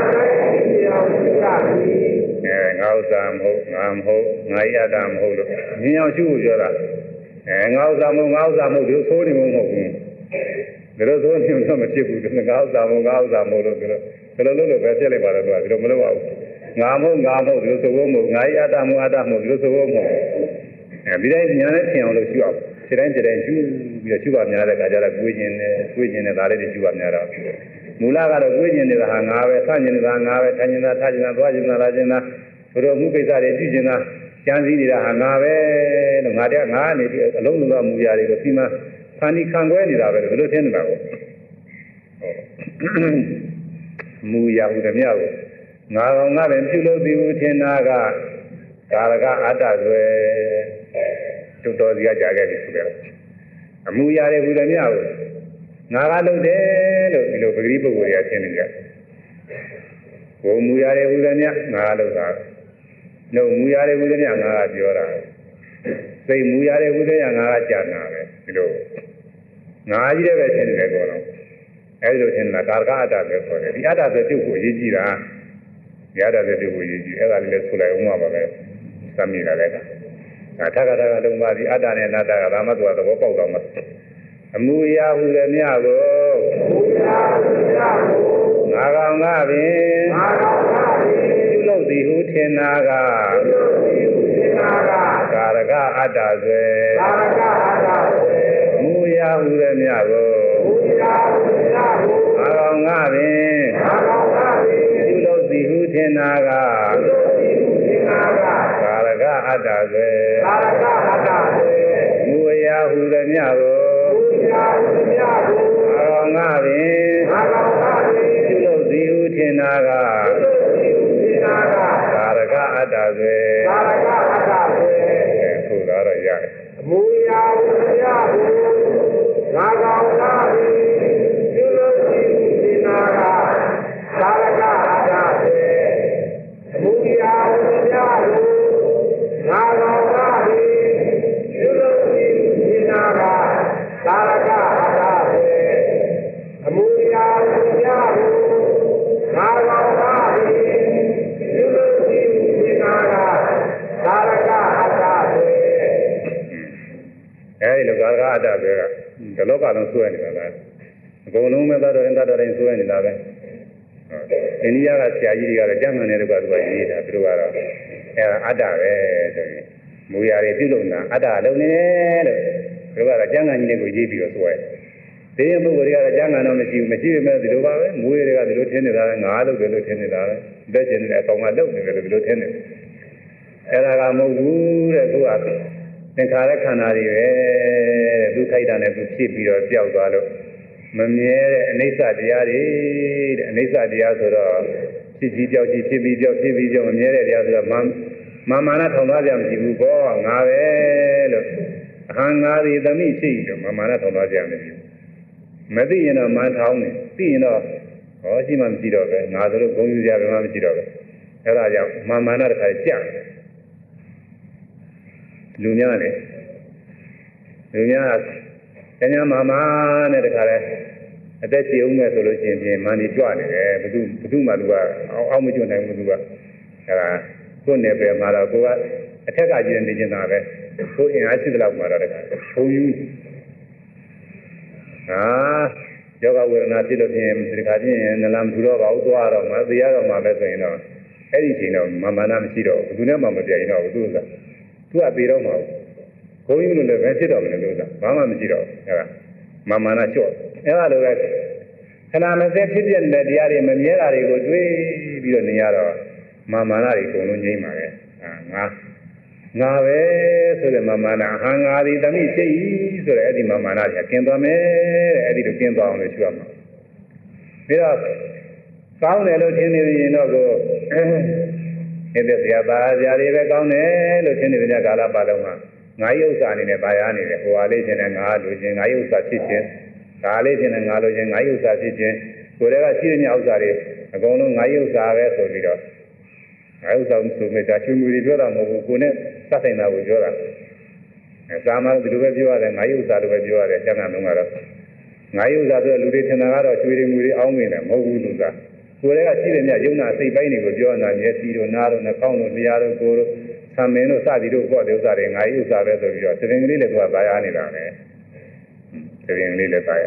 ငါဥစ္စာမဟုတ်ငါမဟုတ်ငါယတမဟုတ်လို့မြင်အောင်ရှုဖို့ပြောတာငါဥစ္စာမဟုတ်ငါဥစ္စာမဟုတ်လို့သိုးနေမှာမဟုတ်ဘူးဒါလို့သိုးနေတော့မဖြစ်ဘူးငါဥစ္စာမဟုတ်ငါဥစ္စာမဟုတ်လို့ဒါလို့လို့ပဲဖြစ်လိုက်ပါတော့သူကဒါလို့မလုပ်ပါဘူးငါမဟုတ်ငါမဟုတ်ဒီလိုဆိုဖို့မဟုတ်ငါယတမဟုတ်အတ္တမဟုတ်ဒီလိုဆိုဖို့မဟုတ်ဒီတိုင်းညာနဲ့ထင်အောင်လို့ရှုအောင်ဒီတိုင်းရှုပြီးတော့ရှုပါများတဲ့အခါကျတော့ကိုယ်ကျင်တဲ့ဒါလေးတွေရှုပါများတော့မူလကတော့ကိုယ်ကျင်နေတာဟာငါပဲဆန့်ကျင်နေတာငါပဲထိုင်နေတာထားကျင်တာသွားကျင်တာလာကျင်တာဘုရောမှုကိစ္စတွေပြုကျင်တာကြံစည်နေတာဟာငါပဲလို့ငါကနေပြီးအလုံးစုံသောမူရာတွေကိုစီမံဖန်တီးခံွယ်နေတာပဲဘယ်လိုထင်နေတာကိုမူရာဟုသည်များကိုငါကောင်ကလည်းပြုလို့သည်ဟုထင်တာကကာရကအတ္တဆွဲတို့တော်စီကကြာခဲ့ပြီဆိုကြတယ်အမူအရာတွေဟူသည်များကိုငါကလုပ်တယ်လို့ဒီလိုပဂရိပုဂ္ဂိုလ်တွေကထင်နေကြဘုံမူအရာတွေဟူသည်များငါကလုပ်တာနှုတ်မူအရာတွေဟူသည်များငါကပြောတာစိတ်မူအရာတွေဟူသည်များငါကကြာတာပဲဒီလိုငါကြီးတဲ့ပဲထင်နေတယ်ကောတော့အဲဒီလိုထင်တာကာရကအတ္တပဲဆိုတယ်ဒီအတ္တဆိုပြုတ်ကိုရေးကြည့်တာဒီအတ္တဆိုပြုတ်ကိုရေးကြည့်အဲ့ဒါလေးလည်းဆိုလိုက်အောင်ပါပဲသမ်းမိလာတဲ့ကထာဂတာကလုံးပါဒီအတ္တနဲ့အနတ္တကဒါမှသူကသဘောပေါက်တော့မှအမူအရာဟူသည်များကိုငါကောင်ကပင်ပြုလုပ်သည်ဟုထင်နာကကာရကအတ္တဆွဲအမူအရာဟူသည်များကိုငါကောင်ကပင်ပြုလုပ်သည်ဟုထင်နာကငါပင်ပြုလုပ်သည်ဟုထင်နာကသာရကအတ္တဆွေဆိုတာတော့ရတယ်အမူအရာကိုမရဘူးငါကောင်သာပြုလုပ်သည်ဟုထင်နာကသာရကအတ္တဆွေအမူအရာကိုမရဘူးငါကောင်သာပြုလုပ်သည်ဟုထင်နာကသာရကအတ္တဆွေအမူအရာကိုမရဘူးငါကောင်သာပြုလုပ်သည်ဟုထင်နာကသာရကအတ္တဆွေအဲဒီလိုကာရကအတ္တဆိုတာဒီလောကလုံးဆွဲနေတာလားအကုန်လုံးပဲသတ္တရင်ဆွဲနေတာပဲအိန္ဒိယကဆရာကြီးတွေကတော့ကျမ်းဂန်တဲ့ဘက်ကသူကရေးတာသူတို့ကတော့အဲအတ္တပဲဆိုရင်မူရတွေပြုလုပ်တာအတ္တလုံးနေလို့သူတို့ကတော့ကျမ်းဂန်ကြီးတွေကိုရေးပြီးတော့ဆွဲဒီရင်ပုဂ္ဂိုလ်တွေကတော့ကျမ်းဂန်တော့မရှိပေမဲ့ဒီလိုပါပဲမူရတွေကဒီလိုထင်းနေတာငါလုပ်တယ်လို့ထင်းနေတာပဲသက်ရှင်နေတဲ့အကောင်ကလုပ်နေတယ်လို့ဒီလိုထင်းနေတယ်အဲ့ဒါကမဟုတ်ဘူးတဲ့သူကသင်္ခါရခန္ဓာတွေပဲတဲ့သူခိုက်တာနဲ့သူဖြစ်ပြီးတော့ကြောက်သွားလို့မမြဲတဲ့အနိစ္စတရားတွေတဲ့အနိစ္စတရားဆိုတော့ဖြစ်ပြီးကြောက်ဖြစ်ပြီးကြောက်မမြဲတဲ့တရားဆိုတော့မာနထောင်သားကြမရှိဘူးပေါ့ငါပဲလို့အဟံငါသည်သမိဖြစ်ပြီးတော့မာနထောင်သားကြမရှိဘူးမသိရင်တော့မာထောင်းတယ်သိရင်တော့ဟောရှိမှမရှိတော့ပဲငါတို့ဂုံယူကြတယ်မှမရှိတော့ပဲအဲ့ဒါကြောင့်မာနတစ်ခါကြာလူများနဲ့ကျညာမာနဲ့တခါလဲအသက်ကြီးအောင်မဲ့ဆိုလို့ရှိရင်မန်ဒီကြွနေတယ်ဘသူမှသူကအောက်မကျွနိုင်ဘူးသူကအဲဒါကိုယ်နယ်ပယ်မှာတော့ကိုကအထက်ကကြီးနေနေတာပဲကိုအင်အားရှိသလောက်မှာတော့တခါဘုံယူယောဂဝေဒနာဖြစ်လို့ဖြစ်ရင်ဒီခါချင်းနလန်ဘူးတော့ပါဘူးသွားတော့မှသိရတော့မှပဲဆိုရင်တော့အဲ့ဒီချိန်တော့မာနမရှိတော့ဘူးဘယ်သူနဲ့မှမပြိုင်တော့ဘူးသူကပြေတော့မှာဘုံယူလို့လည်းပဲဖြစ်တော့မယ်လို့ဆိုတာဘာမှမရှိတော့ဘူးအဲ့ဒါမာနလျှော့အဲ့ဒါလိုပဲခဏမစဲဖြစ်ပြတဲ့တရားတွေမမြဲတာတွေကိုတွေးပြီးတော့နေရတော့မာနတွေအကုန်လုံးငြိမ့်ပါလေငါပဲဆိုတဲ့မာနအဟံငါသည်တမိဖြစ်၏ဆိုတဲ့အဲ့ဒီမာနတွေကကျင်းသွားမယ်တဲ့အဲ့ဒီလိုကျင်းသွားအောင်လို့ရှိရမှာပြီးတော့ကောင်းတယ်လို့ထင်နေရင်တော့ကိုအဲ့ဒီဇာတာဇာတွေပဲကောင်းတယ်လို့ထင်နေတဲ့ကာလပတ်လုံးမှာငါးရုပ်စာအနေနဲ့ပါရနေတယ်ဟိုဟာလေးချင်းနဲ့ငါလိုချင်ငါးရုပ်စာဖြစ်ခြင်းဒါလေးချင်းနဲ့ငါလိုချင်ငါးရုပ်စာဖြစ်ခြင်းကိုယ်တည်းကရှိတဲ့ဥစ္စာတွေအကုန်လုံးငါးရုပ်စာပဲဆိုပြီးတော့ငါးရုပ်စာဆိုမဲ့ဒါချွေမူတွေပြောတာမဟုတ်ဘူးကိုယ်နဲ့စသင်တာကိုပြောတာသာမန်ဒီလိုပဲပြောရတယ်ငါးရုပ်စာလိုပဲပြောရတယ်ကျန်တာလုံးကတော့ငါးရုပ်စာဆိုလူတွေထင်တာကတော့ချွေတွေမူတွေအောင်းနေတယ်မဟုတ်ဘူးသူကကိုယ်တည်းကရှိတဲ့မြတ်ယုံနာစိတ်ပိုင်းတွေကိုပြောနေတာမျက်စိတို့နားတို့နှာခေါင်းတို့လျှာတို့ကိုယ်တို့သံမင်းတို့စသည်တို့ပေါ့တဲ့ဥစ္စာတွေငါးရုပ်စာပဲဆိုပြီးတော့သင်္ကလေးလည်းသူကသာယာနေတာပဲသင်္ကလေးလည်းသာယာ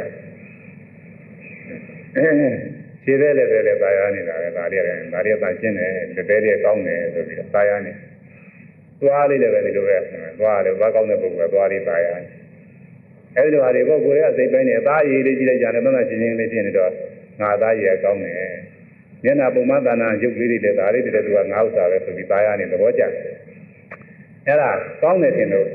ခြေသေးလည်းပဲသာယာနေတာပဲဒါလေးတန်ရှင်းတယ်လက်သေးတွေကောင်းတယ်ဆိုပြီးတော့သာယာနေသွားလေးလည်းပဲဒီလိုပဲသွားတယ်ဘာကောင်းတဲ့ပုဂ္ဂိုလ်ကသွားလေးသာယာအဲဒီလိုဟာတွေပေါ့ကိုယ်ရဲ့စိတ်ပိုင်းနဲ့အသားရည်လေးကြည့်လိုက်ကြတယ်မှန်မှန်ရှင်းရှင်းလေးဖြစ်နေတော့ငါသားရည်ကောင်းတယ်မျက်နှာပုံမှန်သာနာရုပ်လေးတွေလည်းဒါလေးတွေလည်းသူကငါဥစ္စာပဲဆိုပြီးသာယာနေသဘောကျတယ်အဲ့ဒါကောင်းတယ်ထင်လို့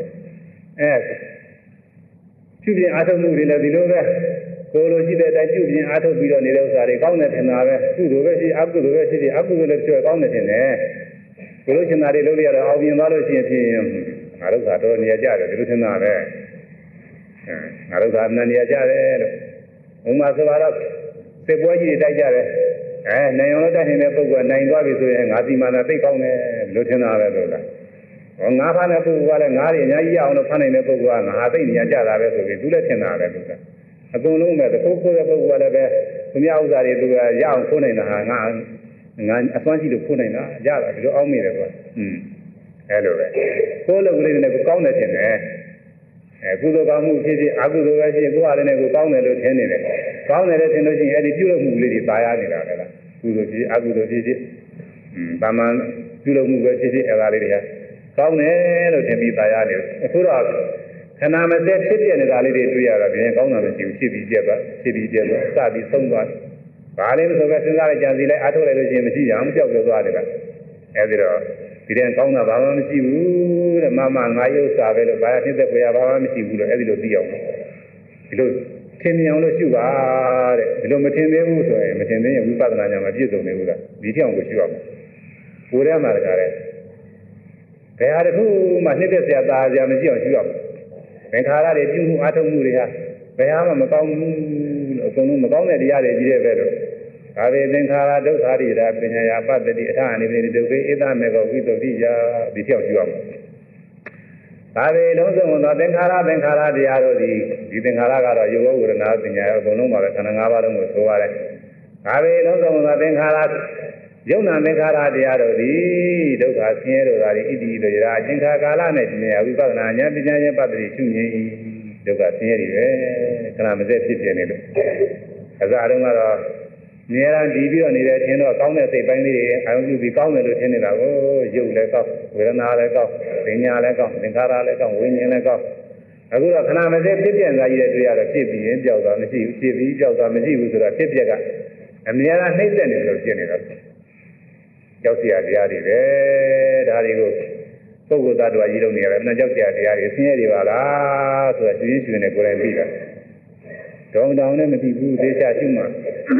ပြုပြင်အားထုတ်မှုတွေလည်းဒီလိုပဲကိုယ်လိုရှိတဲ့အတိုင်းပြုပြင်အားထုတ်ပြီးတော့နေတဲ့ဥစ္စာတွေကောင်းတယ်ထင်တာပဲကုသိုလ်ပဲရှိအကုသိုလ်ပဲရှိအကုသိုလ်လည်းပြောကောင်းတယ်ထင်တယ်ကိုယ်လိုချင်တာတွေလုပ်ရတော့အောင်မြင်သွားလို့ရှိရင်ဖြင့်ငါတို့ကတော့နေရာကြတယ်ဒီလိုထင်တာပဲငါတို့ကအနန္တရာကြတယ်လို့ဥမာဆိုတော့စစ်ပွဲကြီးတွေတိုက်ကြတယ်နိုင်အောင်လို့တိုက်နေတဲ့ပုဂ္ဂိုလ်ကနိုင်သွားပြီဆိုရင်ငါစီမံတာသိကောင်းတယ်လို့ထင်တာပဲလို့လားငါးဖားတဲ့ပုဂ္ဂိုလ်ကလည်းငါးတွေအများကြီးရအောင်လို့ဖမ်းနိုင်တဲ့ပုဂ္ဂိုလ်ကငါသိနေရကြတာပဲဆိုပြီးသူလည်းထင်တာပဲလို့ကအကုန်လုံးပဲတစ်ခုခုတဲ့ပုဂ္ဂိုလ်ကလည်းပဲသူများဥစ္စာတွေသူကရအောင်ခိုးနိုင်တာဟာငါအစွမ်းရှိလို့ခိုးနိုင်တာရတာဒီလိုအောင်းမိတယ်ကွာအဲလိုပဲကိုယ်လိုကလေးနဲ့ကိုကောင်းတယ်ထင်တယ်ကုသိုလ်ကောင်းမှုဖြစ်ဖြစ်အကုသိုလ်ပဲဖြစ်ကိုယ်အားလည်းကိုကောင်းတယ်လို့ထင်နေတယ်ကောင်းတယ်လို့ထင်လို့ရှိရင်အဲ့ဒီပြုလုပ်မှုလေးတွေပါရနေတာပဲလားကုသိုလ်ဖြစ်အကုသိုလ်ဖြစ်ဖြစ်တာမန်ပြုလုပ်မှုပဲဖြစ်ဖြစ်အဲ့ဒါလေးတွေကကောင်းတယ်လို့ထင်ပြီးပါရနေတယ်အခုတော့ခဏမစဲဖြစ်ပြနေတာလေးတွေတွေ့ရတော့ပြင်ကောင်းတာမရှိဘူးဖြစ်ပြီးပြက်သွားစပြီးဆုံးသွားဘာလဲမဆိုပဲစဉ်းစားလိုက်ကြံစီလိုက်အားထုတ်လိုက်လို့ရှိရင်မရှိကြအောင်ကြောက်ကြောက်သွားတယ်ကအဲဒီတော့ဒီတဲ့ကောင်းတာဘာမှမရှိဘူးတဲ့မမငါရုပ်စာပဲလို့ဘာဖြစ်တဲ့ခွေရဘာမှမရှိဘူးလို့အဲဒီလိုသိအောင်ဒီလိုထင်မြင်အောင်လို့ရှုပါတဲ့ဒီလိုမထင်သေးဘူးဆိုရင်မထင်သေးရင်ဝိပဿနာဉာဏ်မပြည့်စုံနေဘူးလားဒီထက်အောင်ကိုရှုရမယ်ကိုယ်ထဲမှာတကားတဲ့ဘယ်ဟာတစ်ခုမှနှိမ့်သက်စရာသားစရာမရှိအောင်ရှုရမယ်သင်္ခါရတွေပြုမှုအထုံးမှုတွေဟာဘယ်ဟာမှမကောင်းဘူးလို့အကုန်လုံးမကောင်းတဲ့တရားတွေကြီးတဲ့ပဲလို့ဒါပေသင်္ခါရဒုက္ခရိဒါပညာယာပတ္တိအထာအနိပိဒုက္ခေဧတမေကောဝိသုဒ္ဓိယာဒီပြောက်ရှုရမယ်ဒါပေလုံးစုံသောသင်္ခါရတရားတို့ဒီသင်္ခါရကတော့ယောဂဝေဒနာပညာရောအကုန်လုံးပါပဲခန္ဓာ၅ပါးလုံးကိုဆိုရတယ်ဒါပေလုံးစုံသောသင်္ခါရယုံနာသင်္ခါရတရားတို့ဒီဒုက္ခဆင်းရဲတို့သာဒီဣတိတို့ရာအကျဉ်းခါကာလနဲ့ပညာဝိပဿနာဉာဏ်ပညာရဲ့ပတ္တိရှုငြိမ်းဒုက္ခဆင်းရဲတွေပဲခဏမစက်ဖြစ်ပြနေလို့အစတုန်းကတော့နေရာဒီပြီးတော့နေတဲ့အချင်းတော့ကောင်းတဲ့စိတ်ပိုင်းလေးတွေအာရုံပြုပြီးကောင်းတယ်လို့ထင်နေတာကိုရုပ်လည်းကောင်းဝေဒနာလည်းကောင်းပညာလည်းကောင်းသင်္ခါရလည်းကောင်းဝိညာဉ်လည်းကောင်းအခုတော့ခဏမစက်ဖြစ်ပြနေတာကြီးတဲ့တွေ့ရတော့ဖြစ်ပြီးရင်ကြောက်တာမရှိဘူးဖြစ်ပြီးကြောက်တာမရှိဘူးဆိုတော့ဖြစ်ပြကအများအားနှိမ့်သက်နေလို့ဖြစ်နေတော့ကြောက်စရာတရားတွေပဲဒါတွေကိုပုဂ္ဂိုလ်သတ္တဝါကြီးလုံးနေရတယ်မနှကြောက်စရာတရားတွေဆင်းရဲတွေပါလားဆိုတော့ရှင်ရှင်နဲ့ကိုယ်တိုင်ပြီးတာတောင်းတောင်းနဲ့မသိဘူးသေချာရှိမှ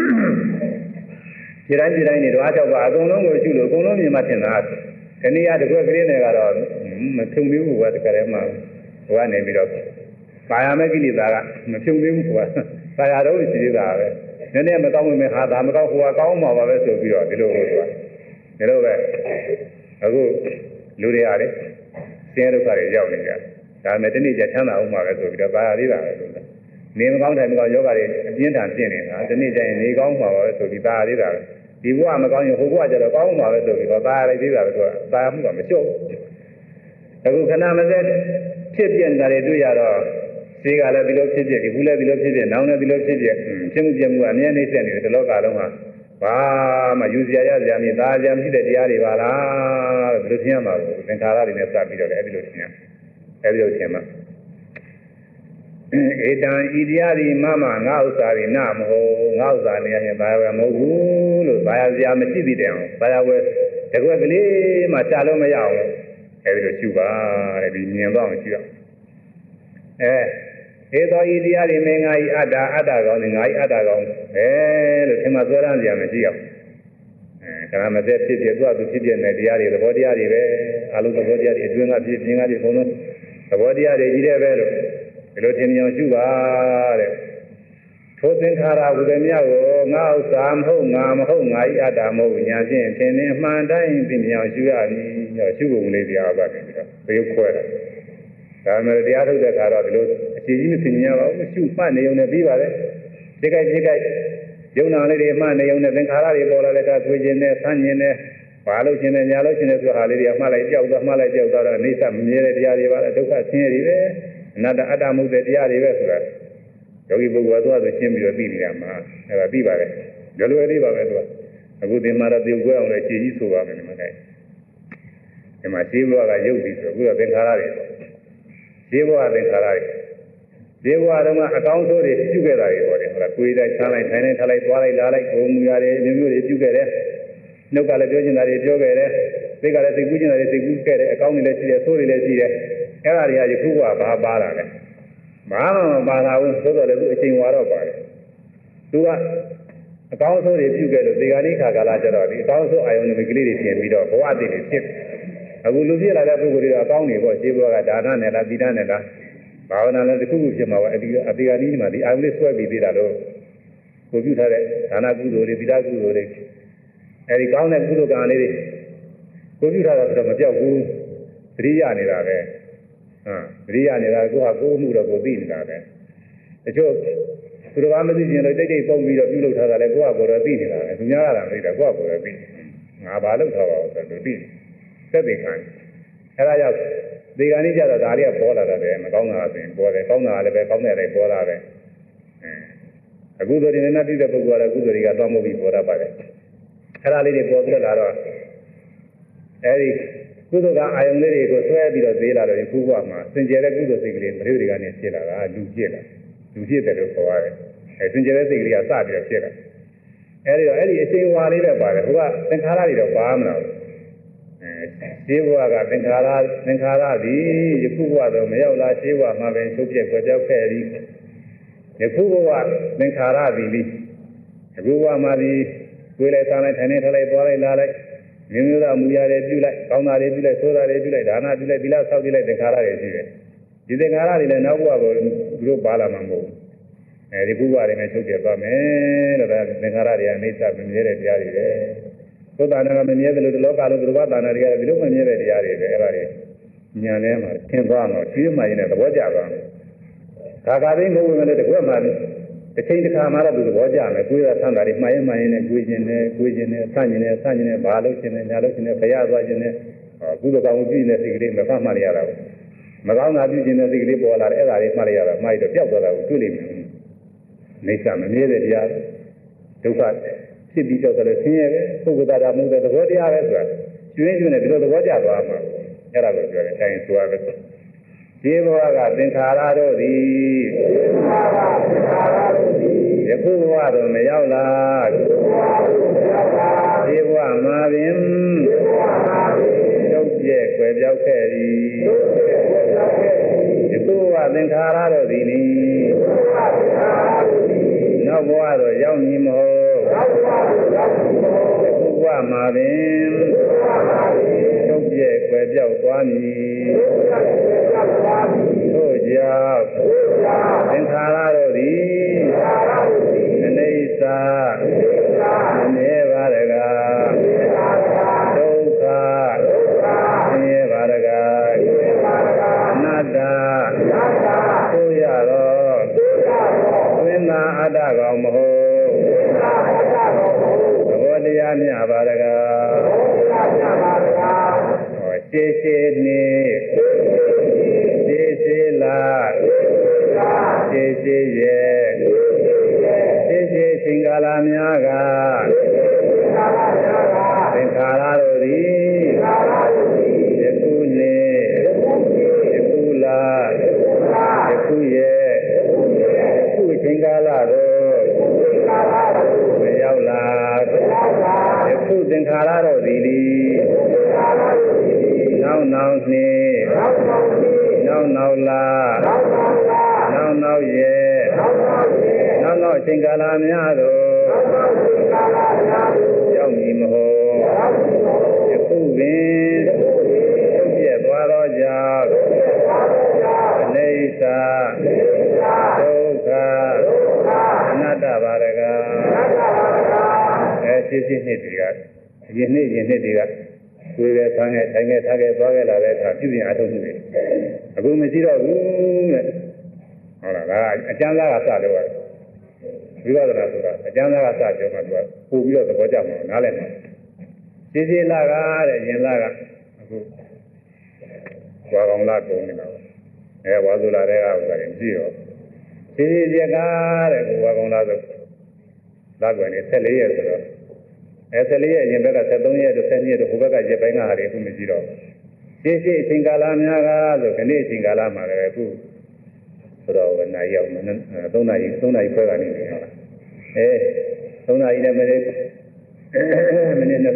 ခြေတိုင်းနေတော့အချောက်ပါအကုန်လုံးကိုရှုလို့အကုန်လုံးမြင်မှထင်တာဒီနေ့ကတကွက်ကလေးတွေကတော့မဖြုံသေးဘူးကွာတကယ်မှဟိုကနေပြီးတော့ပါရမယ့်ကိလေသာကမဖြုံသေးဘူးကွာပါရတော့ရှိသေးတာပဲနည်းနည်းမကောင်းမင်းဟာဒါမကောင်းဟိုကကောင်းမှာပါပဲဆိုပြီးတော့ဒီလိုလို့ဆိုတာဒါလိုပဲအခုလူတွေအားလေဆင်းရဲဒုက္ခတွေရောက်နေကြဒါနဲ့တနေ့ကျချမ်းသာအောင်မှာပဲဆိုပြီးတော့ပါရသေးတာပဲလို့နေမကောင်းတိုင်းမကောင်းယောဂတွေအပြင်းထန်ဖြစ်နေတာတနေ့ကျရင်နေကောင်းမှာပါပဲဆိုပြီးပါရသေးတာပဲဒီဘဝမကောင်းရင်ဟိုဘဝကျတော့ကောင်းမှာပဲဆိုပြီးတော့ပါရသေးတာပဲဆိုတာပါမှုကမလျှော့အခုခဏမစက်ဖြစ်ပြနေတာတွေတွေ့ရတော့ဈေးကလည်းဒီလိုဖြစ်ဖြစ်ဒီဘူးလည်းဒီလိုဖြစ်ဖြစ်နောင်လည်းဒီလိုဖြစ်ဖြစ်ဖြစ်မှုပြမှုကအမြဲနှိမ့်ဆက်နေတယ်ဒီလောကလုံးဟာဘာမှယူစရာရစရာမြည်သားကြမရှိတဲ့တရားတွေပါလားလို့ဘယ်လိုထင်ရမှာလဲသင်္ခါရတွေနဲ့စပ်ပြီးတော့လည်းအဲဒီလိုထင်ရအဲဒီလိုထင်မှာဧတံဣတိယရိမမငါဥစ္စာရိနမဟုတ်ငါဥစ္စာနေရင်ဘာဝမဟုတ်ဘူးလို့ဘာရစရာမရှိသေးတယ်အောင်ဘာရဝဲတကွက်ကလေးမှရှာလို့မရအောင်အဲဒီလိုရှုပါတဲ့ဒီမြင်တော့ရှုရဧသောဣတိယရိမေငါဤအတ္တကောင်းနေငါဤအတ္တကောင်းလို့ထင်မှသွဲရမ်းကြမရှိအောင်ခဏမစက်ဖြစ်ဖြစ်သူ့အတူဖြစ်ဖြစ်နေတရားတွေသဘောတရားတွေပဲအလုံးသဘောတရားတွေအတွင်းကဖြစ်ပြင်းကဖြစ်အကုန်လုံးသဘောတရားတွေကြီးတဲ့ပဲလို့ဒီလိုထင်မြင်ရှုပါတဲ့ထိုသင်္ခါရဝုဒ္ဓမြတ်ကိုငါဥစ္စာမဟုတ်ငါမဟုတ်ငါဤအတ္တမဟုတ်ညာဖြင့်ထင်နေအမှန်တိုင်းသိမြင်ရှုရမည်ရှုဖို့လေးတရားပါတယ်ပြီးတော့ဘယ်ခွဲတာဒါမှတရားထုတ်တဲ့အခါတော့ဒီလိုအခြေကြီးမသိမြင်ပါဘူးရှုမှတ်နေုံနဲ့ပြီးပါတယ်ဒီကိစ္စယုံနာလေးတွေမှတ်နေုံနဲ့သင်္ခါရတွေပေါ်လာတဲ့အခါသွေးခြင်းနဲ့ဆန်းခြင်းနဲ့ဘာလို့ခြင်းနဲ့ညာလို့ခြင်းနဲ့ဆိုဟာလေးတွေမှတ်လိုက်ကြောက်သွားမှတ်လိုက်ကြောက်သွားတော့အိဋ္ဌမမြဲတဲ့တရားတွေပါဒုက္ခဆင်းရဲတွေပဲအနတ္တအတ္တမှုတဲ့တရားတွေပဲဆိုတာယောဂီပုဂ္ဂိုလ်ကသွားဆိုရှင်းပြီးတော့သိနေရမှာအဲ့ဒါသိပါတယ်လွယ်လွယ်လေးပါပဲသူကအခုဒီမှာတော့ပြုတ်ခွဲအောင်လည်းခြေကြီးဆိုပါမယ်ဒီမှာကဲဒီမှာခြေဘဝကရုပ်ပြီးဆိုအခုတော့သင်္ခါရတွေခြေဘဝသင်္ခါရတွေဒီဘဝတော့အကောင်းဆုံးတွေပြုခဲ့တာတွေဟောတယ်ဟုတ်လားကိုယ်တိုင်းဆန်းလိုက်ထိုင်လိုက်ထားလိုက်သွားလိုက်လာလိုက်ဘုံမူရတယ်မျိုးမျိုးတွေပြုခဲ့တယ်နှုတ်ကလည်းပြောချင်တာတွေပြောခဲ့တယ်စိတ်ကလည်းစိတ်ကူးချင်တာတွေစိတ်ကူးခဲ့တယ်အကောင်းတွေလည်းရှိတယ်ဆိုးတွေလည်းရှိတယ်အဲ့ဒါတွေကယခုကဘာပါလာလဲဘာမှမပါလာဘူးသို့တော်လည်းသူအချိန်ဝါတော့ပါတယ်သူကအကောင်းဆုံးတွေပြုခဲ့လို့ဒီကနေ့ခါကာလကျတော့ဒီအကောင်းဆုံးအာယုန်တွေကလေးတွေပြင်ပြီးတော့ဘဝတည်တွေဖြစ်အခုလူပြည့်လာတဲ့ပုဂ္ဂိုလ်တွေကအကောင်းတွေပေါ့ခြေဘဝကဒါနနဲ့လားသီလနဲ့လားဘာဝနာလည်းတစ်ခုခုဖြစ်မှာပါအတိကနီးမှာဒီအာယုန်လေးဆွဲပြီးသေးတာလို့ကိုပြုထားတဲ့ဒါနကုသိုလ်တွေသီလကုသိုလ်တွေအဲဒီကောင်းတဲ့ကုသိုလ်ကံလေးတွေကိုပြုထားတာဆိုတော့မပြောက်ဘူးသတိရနေတာပဲသတိရနေတာကိုကကိုယ်မှုတော့ကိုသိနေတာပဲတချို့သူတော်ဘာမသိရင်လည်းတိတ်တိတ်ပုံပြီးတော့ပြုလုပ်ထားတာလည်းကိုကကိုယ်တော့သိနေတာပဲသူများကလည်းမသိတာကိုကကိုယ်တော့သိငါဘာလုပ်ထားပါဦးဆိုတော့သိသက်သေခံအဲဒါကြောင့်ဒီကနေ့ကျတော့ဒါလေးကပေါ်လာတာပဲမကောင်းတာဆိုရင်ပေါ်တယ်ကောင်းတာလည်းပဲကောင်းတဲ့လည်းပေါ်လာတယ်အခုဆိုဒီနေ့နဲ့ပြည့်တဲ့ပုဂ္ဂိုလ်ကလည်းကုသိုလ်တွေကသွားမှုပြီးပေါ်တာပါတယ်အဲဒါလေးတွေပေါ်ပြီးလာတော့အဲဒီကုသိုလ်ကအာယုန်လေးတွေကိုဆွဲပြီးတော့သေးလာတော့ဒီခုဘဝမှာစင်ကြယ်တဲ့ကုသိုလ်စိတ်ကလေးမတွေးတွေကနေဖြစ်လာတာလူဖြစ်တယ်လို့ခေါ်ရတယ်အဲစင်ကြယ်တဲ့စိတ်ကလေးကစပြီးတော့ဖြစ်လာအဲဒီတော့အဲဒီအချိန်ဝါလေးပဲပါတယ်ဟိုကသင်္ခါရတွေတော့ပါမလားရှင်းဘဝကသင်္ခါရသည်ယခုဘဝတော့မရောက်လာရှင်းဘဝမှာပဲချုပ်ပြက်ွယ်ပြောက်ခဲ့သည်ယခုဘဝသင်္ခါရသည်လီယခုဘဝမှာဒီကိုယ်လိုက်စားလိုက်ထိုင်နေထားလိုက်သွားလိုက်လာလိုက်မျိုးမျိုးသောအမှုရာတွေပြုလိုက်ကောင်းတာတွေပြုလိုက်ဆိုးတာတွေပြုလိုက်ဒါနပြုလိုက်သီလဆောက်ပြုလိုက်သင်္ခါရတွေရှိတယ်ဒီသင်္ခါရတွေလည်းနောက်ဘဝကိုသူတို့ပါလာမှာမဟုတ်ဘူးအဲဒီဘဝတွေနဲ့ချုပ်ပြသွားမယ်လို့ဒါသင်္ခါရတွေကအနိစ္စမမြဲတဲ့တရားတွေပဲသုတ္တနာကမမြဲတယ်လို့ဒီလောကလုံးဘုရားသာနာတွေကဒီလိုမမြဲတဲ့တရားတွေပဲအဲ့ဒါတွေညာထဲမှာသင်သွားတော့ရှိမှရင်လည်းသဘောကျသွားတယ်ခါခါသိမဟုတ်ဘူးလည်းတကွက်မှတစ်ချိန်တစ်ခါမှတော့သူသဘောကျမယ်ကိုယ်ကဆန်းတာတွေမှားရင်မှားရင်နဲ့ကိုယ်ကျင်တယ်ကိုယ်ကျင်တယ်ဆန့်ကျင်တယ်ဆန့်ကျင်တယ်ဘာလို့ကျင်တယ်ညာလို့ကျင်တယ်ဘရသွားကျင်တယ်ကုသကောင်ကြည့်နေတဲ့စိတ်ကလေးမဖတ်မှရတာဘူးမကောင်းတာပြုကျင်တဲ့စိတ်ကလေးပေါ်လာတယ်အဲ့ဒါလေးမှတ်ရတာမှားရတော့ပျောက်သွားတာကိုတွေ့လိမ့်မယ်နေစာမမြဲတဲ့တရားဒုက္ခဖြစ်ပြီးကြောက်တယ်ဆင်းရဲပဲပုဂ္ဂိုလ်သားမှုတဲ့သဘောတရားပဲဆိုတာကျွင်းကျွင်းနဲ့ဒီလိုသဘောကျသွားမှာအဲ့ဒါကိုပြောတယ်တိုင်းဆိုရပဲဒီဘဝကသင်္ခါရတို့သည်ယခုဘဝသို့မရောက်လာဒီဘဝမှာပင်ရုပ်ပြည့်ွယ်ပြောက်ခဲ့သည်ယခုဘဝသင်္ခါရတို့သည်နိနောက်ဘဝသို့ရောက်မည်မဟုတ်ယခုဘဝမှာပင်ရုပ်ပြည့်ွယ်ပြောက်သွားမည်တို့ကြောင့်သင်္ခါရတို့သည်အနေစာမမြဲပါရကားဒုက္ခမမြဲပါရကားအနတ္တသို့ရတော့သင်္သာအတ္တကောင်မဟုတ်သဘောတရားမြပါရကားရှေးရှေးနေရှေးရှေးလာရှေးရှေးရဲ့ရှေးရှေးချိန်ကာလများကသင်္ခါရတို့သည်ယခုနေ့ယခုလာယခုရဲ့ယခုချိန်ကာလတို့မရောက်လာယခုသင်္ခါရတို့သည်နောက်နောက်နှင့်နောက်လာနောက်ရဲ့နောက်အချိန်ကာလများသို့ရောက်မည်မဟုတ်ယခုပင်ထုတ်ပြည့်သွားသောကြောင့်အနေစာဒုက္ခအနတ္တပါရကရှင်းနှစ်တွေကယင်းနှစ်တွေကကိုယ်ရဲ့ဆန်းရဲ့ထိုင်ရဲ့ထားရဲ့သွားခဲ့လာတဲ့အခါပြုပြင်အထောက်မှုတွေအခုမရှိတော့ဘူးတဲ့ဟုတ်လားဒါအကျမ်းစာကစလို့ရတယ်ဝိပဿနာဆိုတာအကျမ်းစာကစပြောမှသူကပို့ပြီးတော့သဘောကျမှာနားလည်မှာရှင်းရှင်းလာကတဲ့ရင်လာကအခုဝါကောင်လာကုန်နေတာဝါဆိုလာတဲ့ကဥစ္စာတွေကြည့်တော့ရှင်းရှင်းကတဲ့ကိုဝါကောင်လာဆိုလာကွယ်နေ14ရက်ဆိုတော့14ရက်အရင်ဘက်က73ရက်တို့12ရက်တို့ဟိုဘက်ကရက်ပိုင်းကဟာတွေအခုမရှိတော့ရှင်းရှင်းအချိန်ကာလများကဆိုခဏအချိန်ကာလမှာလည်းအခုဆိုတော့နာရီရောက်3နာရီခွဲကနေနေဟုတ်လား3နာရီနဲ့မိနစ်20နဲ့2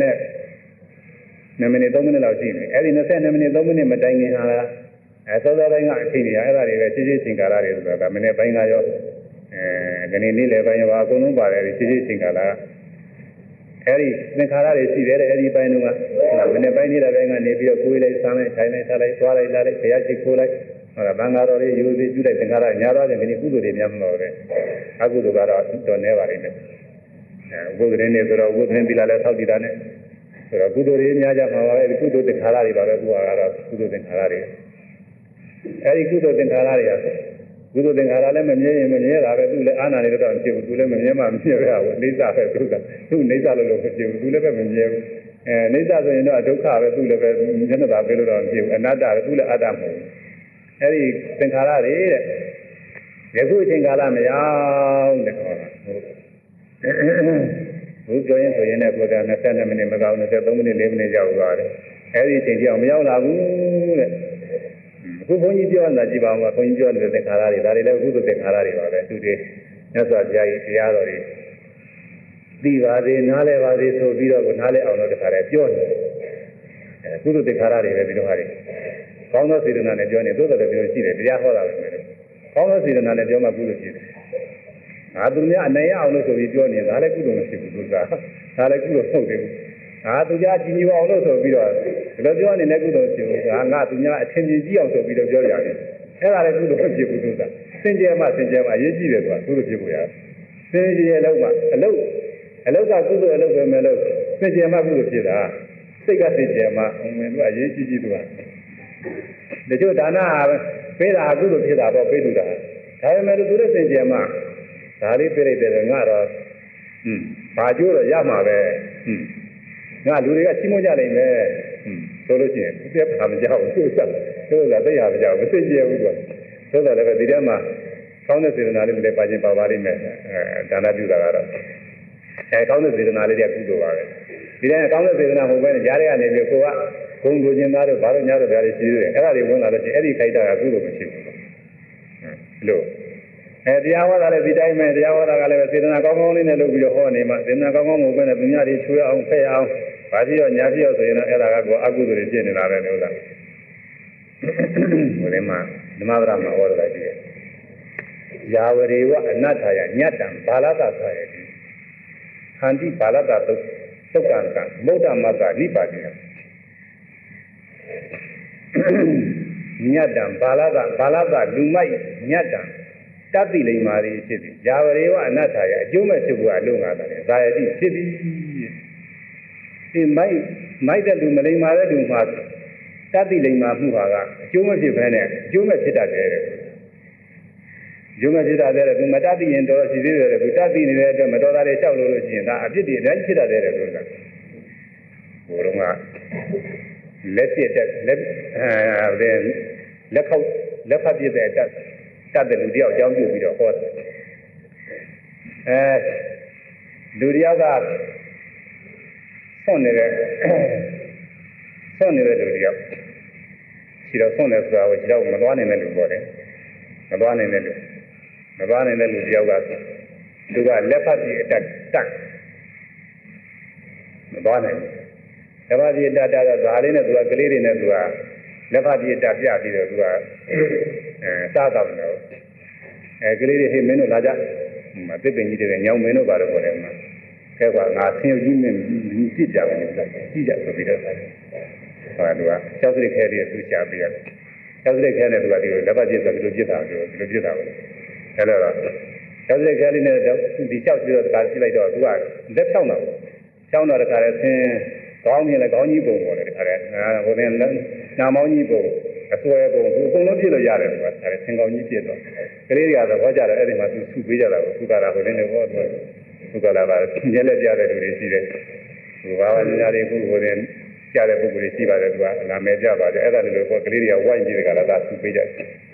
မိနစ်3မိနစ်လောက်ရှိနေအဲ့ဒီ22မိနစ်3မိနစ်မတိုင်ခင်ဟာစောစောပိုင်းကအချိန်ကြီးအဲ့ဒါတွေပဲရှင်းရှင်းအချိန်ကာလတွေဆိုတာဒါမိနစ်ပိုင်းကရောခဏနေ့လယ်ပိုင်းရောအကုန်လုံးပါတယ်ရှင်းရှင်းအချိန်ကာလအဲ့ဒီသင်္ခါရတွေရှိတယ်အဲ့ဒီပိုင်းတော့မနေ့ပိုင်းနေတဲ့ပိုင်းကနေပြီးတော့ကိုယ်လိုက်ဆန်းလိုက်ထိုင်လိုက်ထားလိုက်သွားလိုက်လာလိုက်ဘုရားရှိခိုးလိုက်ဟုတ်လားဘင်္ဂါတော်တွေယူပြီးပြုလိုက်သင်္ခါရညာသွားတယ်ဒီကုသိုလ်တွေများမလို့ပဲအကုသိုလ်ကတော့တော်နေပါလိမ့်မယ်ဘုရားနဲ့ဆိုတော့ဘုရားသီလာလည်းထောက်တည်တာနဲ့ဆိုတော့ကုသိုလ်တွေများကြမှာပါပဲကုသိုလ်သင်္ခါရတွေပါပဲဘုရားကတော့ကုသိုလ်သင်္ခါရတွေအဲ့ဒီကုသိုလ်သင်္ခါရတွေကကုသိုလ်သင်္ခါရလည်းမမြဲရင်မမြဲတာပဲသူလည်းအာနာနေတော့မဖြစ်ဘူးသူလည်းမမြဲမှမမြဲပဲဟာအိဋ္ဌာပဲသူကသူအိဋ္ဌာလို့မဖြစ်ဘူးသူလည်းပဲမမြဲဘူးအိဋ္ဌာဆိုရင်တော့ဒုက္ခပဲသူလည်းပဲမျက်နှာသာပဲလို့တော့မဖြစ်ဘူးအနတ္တပဲသူလည်းအတ္တမဟုတ်ဘူးအဲ့ဒီသင်္ခါရတွေတဲ့ယခုအချိန်ကာလမရောက်တဲ့ဟောတာဟုတ်ဘုပြောရင်ဆိုရင်လည်းကိုယ်က22မိနစ်မကောင်း23မိနစ်4မိနစ်ရောက်သွားတယ်အဲ့ဒီအချိန်ကြောင်မရောက်လာဘူးတဲ့အခုဘုန်းကြီးပြောနေတာကြည့်ပါဦးဘုန်းကြီးပြောနေတဲ့သင်္ခါရတွေဒါတွေလည်းအခုသင်္ခါရတွေပါပဲသူတွေမြတ်စွာဘုရားကြီးတရားတော်တွေသိပါသေးနားလဲပါသေးဆိုပြီးတော့နားလဲအောင်လို့တခါတည်းပြောနေအခုသင်္ခါရတွေပဲဒီလိုဟာတွေကောင်းသောစေတနာနဲ့ပြောနေသို့တော်လည်းပြောရှိတယ်တရားဟောတာပဲကောင်းသောစေတနာနဲ့ပြောမှကုသိုလ်ဖြစ်တယ်ငါသူများအနေရအောင်လို့ဆိုပြီးပြောနေဒါလည်းကုသိုလ်မရှိဘူးသူကဒါလည်းကုသိုလ်မဟုတ်သေးဘူးသူများကြည်ညိုအောင်လို့ဆိုပြီးတော့ဒီလိုပြောနေလည်းကုသိုလ်ဖြစ်ဘူးငါသူများအထင်ကြီးအောင်ဆိုပြီးတော့ပြောရတယ်အဲ့ဒါလည်းကုသိုလ်ဖြစ်ဘူးသူကစင်ကြယ်မှအရေးကြီးတယ်သူကကုသိုလ်ဖြစ်ဖို့ရတယ်စင်ကြယ်အလုပ်ကကုသိုလ်အလုပ်ပဲမဲ့လို့စင်ကြယ်မှကုသိုလ်ဖြစ်တာစိတ်ကစင်ကြယ်မှဝင်သူကအရေးကြီးသူကတချို့ဒါနပေးတာကုသိုလ်ဖြစ်တာပေါ့ပေးသူတာဒါပေမဲ့သူတို့စင်ကြယ်မှဒါလေးပြလိုက်တယ်ငါတော့ဘာကျိုးတော့ရမှာပဲငါလူတွေကချီးမွမ်းကြလိမ့်မယ်ဆိုလို့ရှိရင်သူကဘာမကြောက်ဘူးသူကသိရမကြောက်ဘူးစင်ကြယ်ဘူးသူကဆိုတော့လည်းဒီထဲမှာကောင်းတဲ့စေတနာလေးလည်းပါခြင်းပါပါလိမ့်မယ်ဒါနပြုတာကတော့ကောင်းတဲ့စေတနာလေးတွေကကုသိုလ်ပါပဲဒီထဲကောင်းတဲ့စေတနာမဟုတ်ဘဲနဲ့ကြားရကနေပြီးကိုကဂုံလိုချင်သားတို့ဘာလို့ညာတို့ဒါတွေရှိသေးတယ်အဲ့ဒါတွေဝင်လာလို့ရှိရင်အဲ့ဒီခိုက်တာကကုသိုလ်မရှိဘူးလို့တရားဟောတာလည်းဒီတိုင်းပဲတရားဟောတာကလည်းစေတနာကောင်းကောင်းလေးနဲ့လုပ်ပြီးတော့ဟောနေမှစေတနာကောင်းကောင်းမဟုတ်ဘဲနဲ့သူများတွေချွေးအောင်ဖက်အောင်ဘာဖြစ်ရောညာဖြစ်ရောဆိုရင်တော့အဲ့ဒါကတော့အကုသိုလ်တွေဖြစ်နေတာပဲလို့လားဟိုထဲမှာဓမ္မပဒမှာဟောတာရှိတယ်ယာဝရေဝအနတ္ထာယညတ္တံဘာလတသာယတိဟန္တိဘာလတသုတ်ကံကမௌဒ္ဓမကနိပါတိယညတ္တံဘာလတလူမိုက်ညတ္တံတတိလိမ္မာရီဖြစ်သည်ယာဝရေဝအနတ္ထာယအကျိုးမဲ့ဖြစ်ဖို့အလုံးငါတယ်ဇာယတိဖြစ်သည်ဒီမိုက်တဲ့လူမလိမ္မာတဲ့လူမှာတတိလိမ္မာမှုဟာကအကျိုးမဲ့ဖြစ်ပဲနဲ့အကျိုးမဲ့ဖြစ်တတ်တယ်ယုံမဖြစ်တာတဲ့သူမတတ်သိရင်တော့ရှိသေးတယ်သူတတ်သိနေတဲ့အတွက်မတော်တာတွေလျှောက်လို့ရှိရင်ဒါအပြစ်တွေအများကြီးဖြစ်တတ်တယ်ဆိုတာဘိုးတော်ကလက်ပြတဲ့လက်ဖက်ပြတဲ့တတ်တဲ့လူတယောက်အကြောင်းပြုပြီးတော့ဟောတယ်လူတယောက်ကဆွန့်နေတဲ့လူတယောက်ခြေတော်ဆွန့်တယ်ဆိုတာကိုခြေတော်မသွားနိုင်တဲ့လူပေါ့တယ်မသွားနိုင်တဲ့လူတယောက်ကသူကလက်ဖက်ပြအတက်မသွားနိုင်ဘူးလက်ဖက်ပြအတက်တော့ဇာလေးနဲ့သူကကလေးတွေနဲ့သူကလက်ဖက်ပြအတက်ပြပြီးတော့သူကစားတော့တယ်ကလေးတွေဟေးမင်းတို့လာကြမသစ်ပင်ကြီးတွေညောင်မင်းတို့ပါတော့ခေါ်တယ်မှာခဲကငါဆင်းရုပ်ကြီးနဲ့ကြည့်ကြပါမယ်ဆိုတာကြည့်ကြဆိုပြီးတော့သူကကျောက်စရိတ်ခဲလေးသူရှာပြီးတော့ကျောက်စရိတ်ခဲနဲ့သူကဒီလိုလက်ဖက်ပြဆိုပြီးလိုပြစ်တာပဲအဲ့တော့ကျောက်စရိတ်ခဲလေးနဲ့ဒီလျှောက်ပြီးတော့တခါကြည့်လိုက်တော့သူကလက်ဖြောင်းတော့တခါလဲဆင်းကောင်းမြင်လဲကောင်းကြီးပုံပေါ်တယ်တခါလဲဟိုတဲ့နာမောင်းကြီးပုံအစွဲပုံသူအကုန်လုံးပြစ်လို့ရတယ်သူကဒါလဲဆင်းကောင်းကြီးပြစ်တော့ကလေးတွေကသဘောကျတယ်အဲ့ဒီမှာသူစုပေးကြတာကိုသူကလာဟိုတဲ့ဟောသူကလာပါညက်လက်ကြတဲ့လူတွေရှိတယ်ဟိုဘာဝညာတွေကိုဟိုတဲ့ကြတဲ့ပုဂ္ဂိုလ်တွေရှိပါတယ်သူကနာမည်ကြပါတယ်အဲ့ဒါလိုပေါ့ကလေးတွေကဝိုင်းပြီးတခါလာသာစုပေးကြတယ်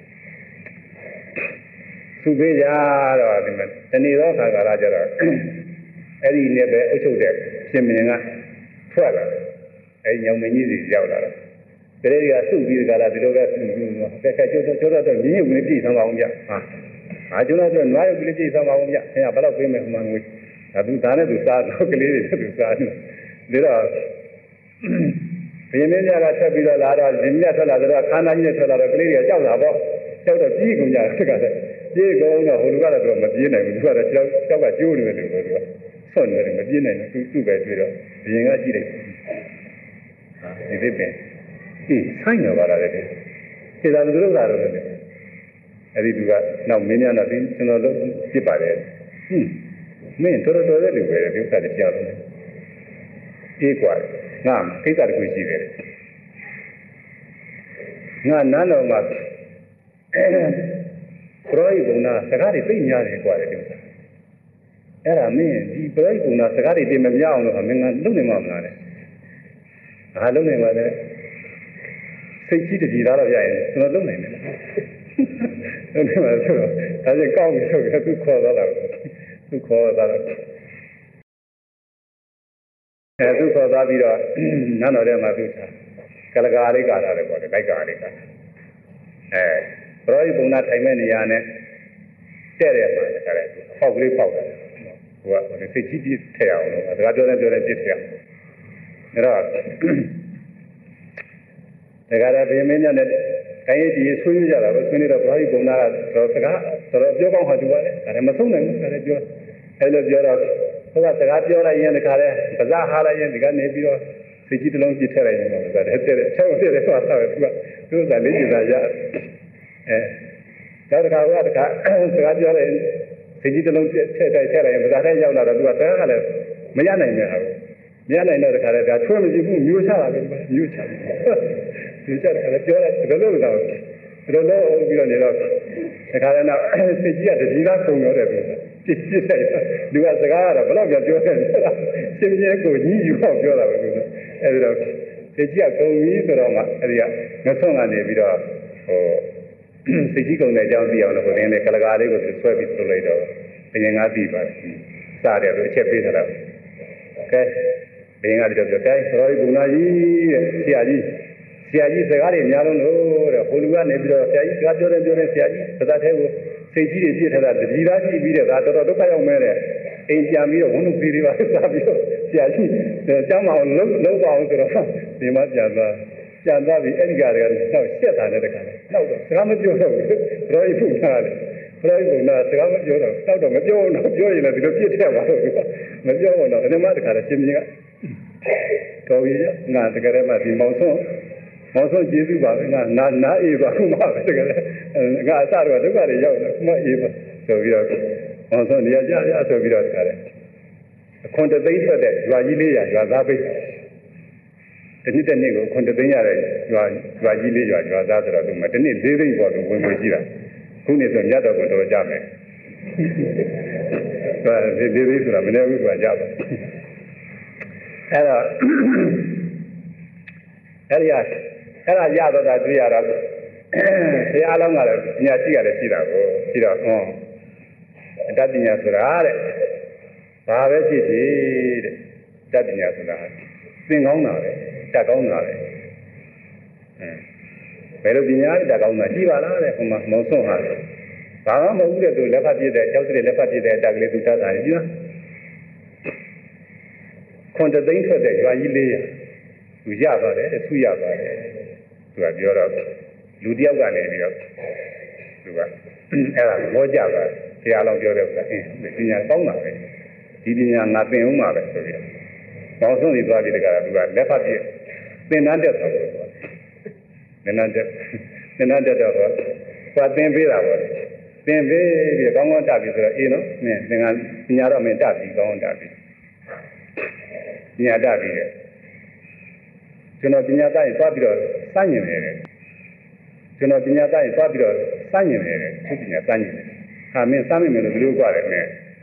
သူပေးကြတော့ဒီမှာတဏီသောခါကာလကျတော့အဲ့ဒီနဲ့ပဲအုပ်ချုပ်တဲ့ရှင်မင်းကထွက်လာတယ်အဲ့ညောင်မင်းကြီးစီရောက်လာတော့ကလေးတွေကစုပြီးကြတာဒီလိုပဲကဲကျိုးတော့မြင်းရုပ်ကလေးပြည့်ဆောင်ပါအောင်ဗျဟာကျိုးတော့နွားရုပ်ကလေးပြည့်ဆောင်ပါအောင်ဗျခင်ဗျာဘယ်တော့ပေးမယ်မှငွေဒါသူသားနဲ့သူစားတော့ကလေးတွေသူစားတယ်ဒါတော့ဘယင်းမင်းများကထွက်ပြီးတော့လာတော့ဒီမြတ်ထွက်လာတော့ခန္ဓာကြီးနဲ့ထွက်လာတော့ကလေးတွေကကြောက်တာပေါ့ကြောက်တော့ကြီးကုန်ကြတယ်ကတည်းကပြေးကုန်တော့ဟိုလူကတော့သူကမပြေးနိုင်ဘူးသူကတော့ကြောက်ကကျိုးနေတယ်လို့သူကဆွတ်နေတယ်မပြေးနိုင်ဘူးသူ့ပဲတွေ့တော့ဘယင်းကကြည့်လိုက်ဒီသစ်ပင်ဆိုင်နေပါလားတဲ့ခြေသာသူတို့ကတော့လည်းအဲ့ဒီသူကနောက်မင်းများတော့ကျွန်တော်တို့ပြစ်ပါတယ်မင်းတော်တဲ့လူပဲဒီဥစ္စာတွေပြောတယ်အေးกว่าငါကိစ္စတစ်ခုရှိတယ်ငါနန်းတော်မှာပရောဟိတ်ဘုံနာစကားတွေသိများတယ်กว่าတယ်ဒီဥစ္စာအဲ့ဒါမင်းဒီပရောဟိတ်ဘုံနာစကားတွေသိမပြအောင်လို့မင်းကလုံနေမှာမလားတဲ့ငါလုံနေပါတဲ့စိတ်ကြီးတည်သားတော့ရရင်ကျွန်တော်လုံနိုင်တယ်လုံနေမှာဆိုတော့ဒါကြီးကောက်ပြီးဆိုတော့သူခေါ်သွားတာသူခေါ်သွားတော့သူခေါ်သွားပြီးတော့နန်းတော်ထဲမှာသူထားကလကာလေးကာထားတယ်ပေါ့လေလိုက်ကာလေးကာပရောဟိတ်ဘုံနာထိုင်မဲ့နေရာနဲ့တဲ့တယ်မှာတခါလေပေါက်ကလေးပေါက်တယ်ဟိုကစိတ်ကြီးပြည့်ထည့်အောင်လို့ဒါကပြောနေပြည့်ထည့်အောင်ဒါတော့ဒါကြတဲ့ဗေမင်းညနဲ့ကတိုင်းပြည်ဆွေးနွေးကြတာပဲဆွေးနွေးတော့ဘာလို့ပုံနာတော့စကားတော့ပြောကောင်းမှတူပါတယ်ဒါလည်းမဆုံးနိုင်ဘူးဒါလည်းပြောအဲ့လိုပြောတော့ဟိုကစကားပြောလိုက်ရင်တခါလဲပဇာဟာလိုက်ရင်ဒီကနေပြီးတော့စိတ်ကြီးတစ်လုံးပြစ်ထည့်လိုက်ရင်တော့ဒါတဲ့ချက်ပြည့်တယ်ဆိုတာပဲသူကလေးကျတာရနောက်တစ်ခါကတခါစကားပြောလိုက်စိတ်ကြီးတစ်လုံးထည့်လိုက်ရင်ပဇာထဲရောက်လာတော့သူကစကားကလည်းမရနိုင်နဲ့ဟာမရနိုင်တော့တခါလဲဒါထွေးမကြည့်ဘူးမျိုးချတာပဲမျိုးချမျိုးချတယ်လည်းပြောလိုက်ဘယ်လိုလုပ်တော့ဘယ်လိုလုပ်ပြီးတော့နေတော့တခါလဲတော့စိတ်ကြီးကတကြီးသားကုန်ရောတယ်သူပြစ်တယ်လူကစကားကတော့ဘယ်တော့ပြောတယ်ရှင်ပြင်းကိုကြီးယူတော့ပြောတာပဲသူအဲဒီတော့စိတ်ကြီးကကုန်ပြီဆိုတော့မှအဲဒီကငဆုံးကနေပြီးတော့ဟိုစိတ်ကြီးကုန်တဲ့အကြောင်းသိအောင်လို့ဟိုတင်းလေးကလကာလေးကိုဆွဲပြီးသွလိုက်တော့ဘယ်ငါသိပါတယ်စားတယ်သူအချက်ပေးထားတာကဲဘယ်ငါပြောကဲတော်ရီဘုနာကြီးတဲ့ဆရာကြီးစကားတွေများလုံးလို့တဲ့ဟိုလူကနေပြီးတော့ဆရာကြီးစကားပြောတယ်ဆရာကြီးပဇာထဲကိုစိတ်ကြီးတွေပြည့်ထားတာတကြီးသားရှိပြီးတဲ့ဒါတော်တော်ဒုက္ခရောက်မဲတဲ့အိမ်ပြန်ပြီးတော့ဝန်လူစီတွေပါစားပြီးတော့ဆရာကြီးကျမ်းမအောင်လုံးပါအောင်ဆိုတော့ဒီမှာပြန်သွားပြီးအဲ့ဒီကတည်းကတော့ရှက်တာနဲ့တခါနဲ့နောက်တော့စကားမပြောတော့ဘူးတော်ရီဖုန်ထားတယ်တော်ရီဖုန်ထားစကားမပြောတော့နောက်တော့မပြောဘူးတော့ပြောရင်လည်းဒီလိုပြစ်ထည့်ပါတော့မပြောဘူးတော့ဒီမှာတခါနဲ့ရှင်မြင်းကတော်ကြီးငါတကယ်လည်းမှဒီမောင်ဆုံးကျေးဇူးပါပဲငါနာအေးပါခုမှပဲတကယ်ငါအစတော့ဒုက္ခတွေရောက်တယ်ခုမှအေးပါဆိုပြီးတော့မောင်ဆုံးနေရာကြဆိုပြီးတော့တခါလည်းအခွန်တသိန်းထွက်တဲ့ရွာကြီးလေးရွာသားပိတ်တစ်နှစ်ကိုခွန်တသိန်းရတဲ့ရွာကြီးလေးရွာသားဆိုတော့သူမှတစ်နှစ်၄သိန်းပေါ်သူဝင်ရှိတာခုနှစ်ဆိုမြတ်တော်ကိုတော်ကြမယ်ဒါ၄သိန်းဆိုတာမနေဘူးဆိုတာကြပါအဲ့ဒါရတော့တာတွေ့ရတော့ဘုရားအလောင်းကလည်းပညာရှိရတယ်ရှိတာကိုရှိတော့အတတ်ပညာဆိုတာတဲ့ဘာပဲဖြစ်ဖြစ်တဲ့တတ်ပညာဆိုတာသင်ကောင်းတာပဲတတ်ကောင်းတာပဲဘယ်လိုပညာတတ်ကောင်းတာရှိပါလားတဲ့ဟိုမှာမောင်ဆုံးဟာဘာမှမဟုတ်ဘူးတဲ့သူလက်ဖက်ပြည့်တဲ့ကျောက်စရလက်ဖက်ပြည့်တဲ့အတတ်ကလေးသူတတ်တာကြီးလားခွန်တသိန်းထွက်တဲ့ရွာကြီးလေးရသူရပါတယ်တဲ့သူရပါတယ်သူကပြောတော့လူတယောက်ကနေပြီးတော့သူကအဲ့ဒါမောကြပါဘုရားလောင်းပြောတဲ့ဥစ္စာပညာကောင်းတာပဲဒီပညာငါသင်အောင်ပါပဲဆိုပြီးတော့ဘောင်ဆုံးနေသွားပြီးတကယ်သူကလက်ဖက်ပြည့်သင်္นานတက်သွားတယ်သင်္นานတက်တော့သွားသင်ပေးတာပေါ့သင်ပေးပြီးကောင်းကောင်းတက်ပြီဆိုတော့အေးနော်မင်းသင်္ကန်းပညာတော့မင်းတက်ပြီကောင်းကောင်းတက်ပြီပညာတက်ပြီတဲ့ကျွန်တော်ပညာတက်ရင်သွားပြီးတော့စမ်းရင်တယ်ကျွန်တော်ပညာတက်ရင်သွားပြီးတော့စမ်းရင်တယ်သူပညာစမ်းရင်တယ်ဟာမင်းစမ်းမိမယ်လို့ဘယ်လိုကြွားတယ်မင်း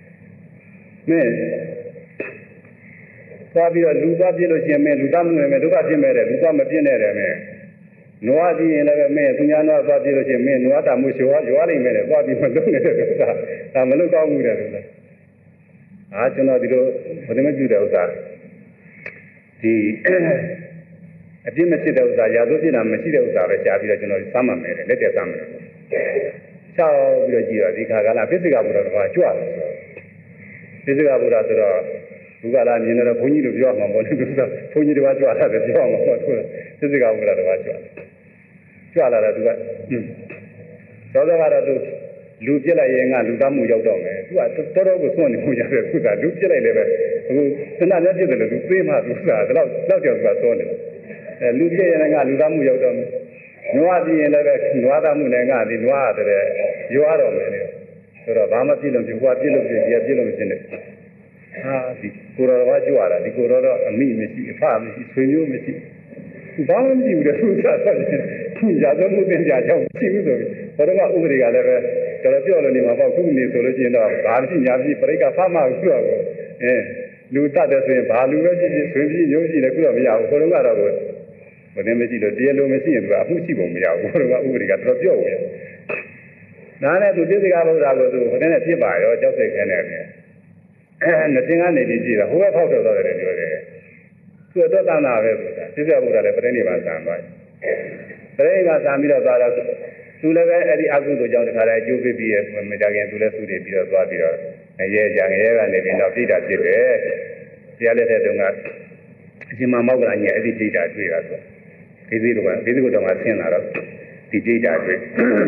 သွားပြီးတော့လူသွားပြည့်လို့ရှိရင်မင်းလူသားမှုနဲ့ဒုက္ခဖြစ်မဲ့တယ်လူသားမပြည့်နဲ့တယ်မင်းနွားကြည့်ရင်လည်းမင်းသူများနွားသွားပြည့်လို့ရှိရင်မင်းနွားတာမှုရွာနိုင်မယ်လေသွားပြီးမလုံးနေတဲ့ဥစ္စာဒါမလုပ်ကောင်းဘူးတဲ့ဥစ္စာကျွန်တော်ဒီလိုဘယ်လိုမှပြုတဲ့ဥစ္စာဒီအပြစ်မဖြစ်တဲ့ဥစ္စာရာဇဝပြစ်တာမရှိတဲ့ဥစ္စာပဲရှားပြီးတော့ကျွန်တော်စမ်းမှမယ်လက်တက်စမ်းမယ်ချောက်ပြီးတော့ကြည့်တော့ဒီခါကလာပစ္စည်းကဘုရားတော်ကြွတယ်ဆိုတော့ပစ္စည်းကဘုရားဆိုတော့ဘုရားလာမြင်တော့ဘုန်းကြီးတို့ပြောမှာပေါ့လေသူကဘုန်းကြီးတော်ကြွတာပဲပြောမှာပေါ့သူကပစ္စည်းကဘုရားတော်ကြွလာတော့သူကသောသောကတော့သူလူပြစ်လိုက်ရင်ကလူသားမှုရောက်တော့မယ်သူကတော်တော်ကိုစွန့်နေမှုရတယ်သူကလူပြစ်လိုက်လည်းပဲအခုခဏနဲ့ပြစ်တယ်လို့သူသိမှသူကတော့ကြောက်သူကစွန့်နေတယ်လူပြည့်ရင်ကလူသားမှုရောက်တော့မယ်နွားပြည့်ရင်လည်းပဲနွားသားမှုနဲ့ကဒီနွားတဲ့ရွာတော့မယ်လေဆိုတော့ဘာမှပြည့်လို့ပြည့်ဟိုကပြည့်လို့ပြည့်ပြည့်လို့မဖြစ်နဲ့ဒီကိုယ်တော်ကကြွလာဒီကိုယ်တော်တော့အမိမရှိအဖမရှိဆွေမျိုးမရှိဘာမှမရှိဘူးတဲ့သူစားတယ်ရာဇဝမှုတင်ကြကြောင်းမရှိဘူးဆိုပြီးဘုရားကဥပဒေကလည်းပဲတော်ပြောလို့နေမှာပေါ့ခုနေဆိုလို့ရှိရင်တော့ဘာမရှိညာမရှိပြိဋ္ဌာဖမှခုတော့လူတတ်တယ်ဆိုရင်ဘာလူပဲဖြစ်ဖြစ်ဆွေဖြစ်မျိုးရှိတယ်ခုတော့မရဘူးဘုရားကတော့ဘယ်နဲ့မရှိလို့တရားလုံးမရှိရင်သူကအမှုရှိပုံမရဘူးဘုရားကဥပဒေကတော်ပြောဝင်နားနဲ့သူပြည့်စကားဘုရားကိုသူဘယ်နဲ့ဖြစ်ပါရောကြောက်စိတ်ခဲနေတယ်နှစ်သင်္ကနေပြီးကြည့်တာဟိုဘက်ဖောက်တော့တယ်ပြောတယ်သူတော့တဏ္ဍာပဲဆိုတာပြည့်စကားဘုရားလည်းပြိဋိနိဗ္ဗာန်ဆံသွားတယ်ပြိဋိနိဗ္ဗာန်ဆံပြီးတော့သွားတော့သူလည်းပဲအဲ့ဒီအကုသိုလ်ကြောင့်တခါတည်းအကျိုးပေးပြီးရမကြခင်သူလည်းသုတွေပြီးတော့သွားပြီးတော့ရဲကြငရဲကနေပြီးတော့ပြိတ္တာဖြစ်တယ်တရားလက်တဲ့တုန်းကအရှင်မမောက္ကလကြီးအဲ့ဒီပြိတ္တာတွေ့တာဆိုဒီစည်းကတော့ဆင်းလာတော့ဒီဒီကြိတ်တာတွေ့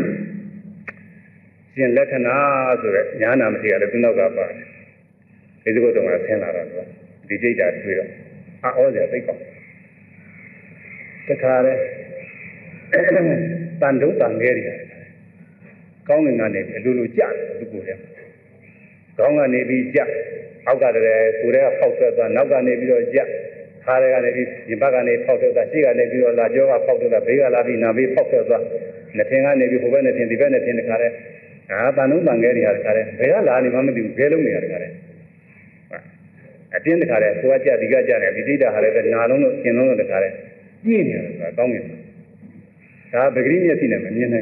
ရှင်လက္ခဏာဆိုတဲ့ညာနာမထေရလည်းသူနောက်ကပါတယ်ဒီစကုတ်တော်မှာဆင်းလာတော့ဒီကြိတ်တာတွေ့တော့အော်စရာသိကောင်းတခါလဲတန်တုံးတန်ငယ်တွေကောင်းငင်ကနေအလိုလိုကြတယ်သူကိုယ်ထဲကောင်းကနေပြီးကြအောက်ကတည်းကကိုယ်ထဲကဖောက်ထွက်သွားနောက်ကနေပြီးတော့ကြခါတွေကနေပြီးဒီဘက်ကနေဖောက်ထွက်သွားရှေ့ကနေပြီးတော့လာကြောကဖောက်ထွက်သွားဘေးကလာပြီးနာဘေးဖောက်ထွက်သွားနှစ်ထင်ကနေပြီးဟိုဘက်နှစ်ထင်ဒီဘက်နှစ်ထင်တခါလဲတန်တုံးတန်ငယ်တွေဟာတခါလဲဘယ်ကလာနေမှမသိဘူးဘယ်လုံးနေရတခါလဲအတင်းတခါလဲကိုကကြဒီကကြတယ်ဒီတိတာဟာလည်းပဲနာလုံးလို့ကျင်လုံးလို့တခါလဲပြည့်နေတယ်ဆိုတာကောင်းတယ်ဒါပဂရိမျက်စိနဲ့မမြင်နိုင်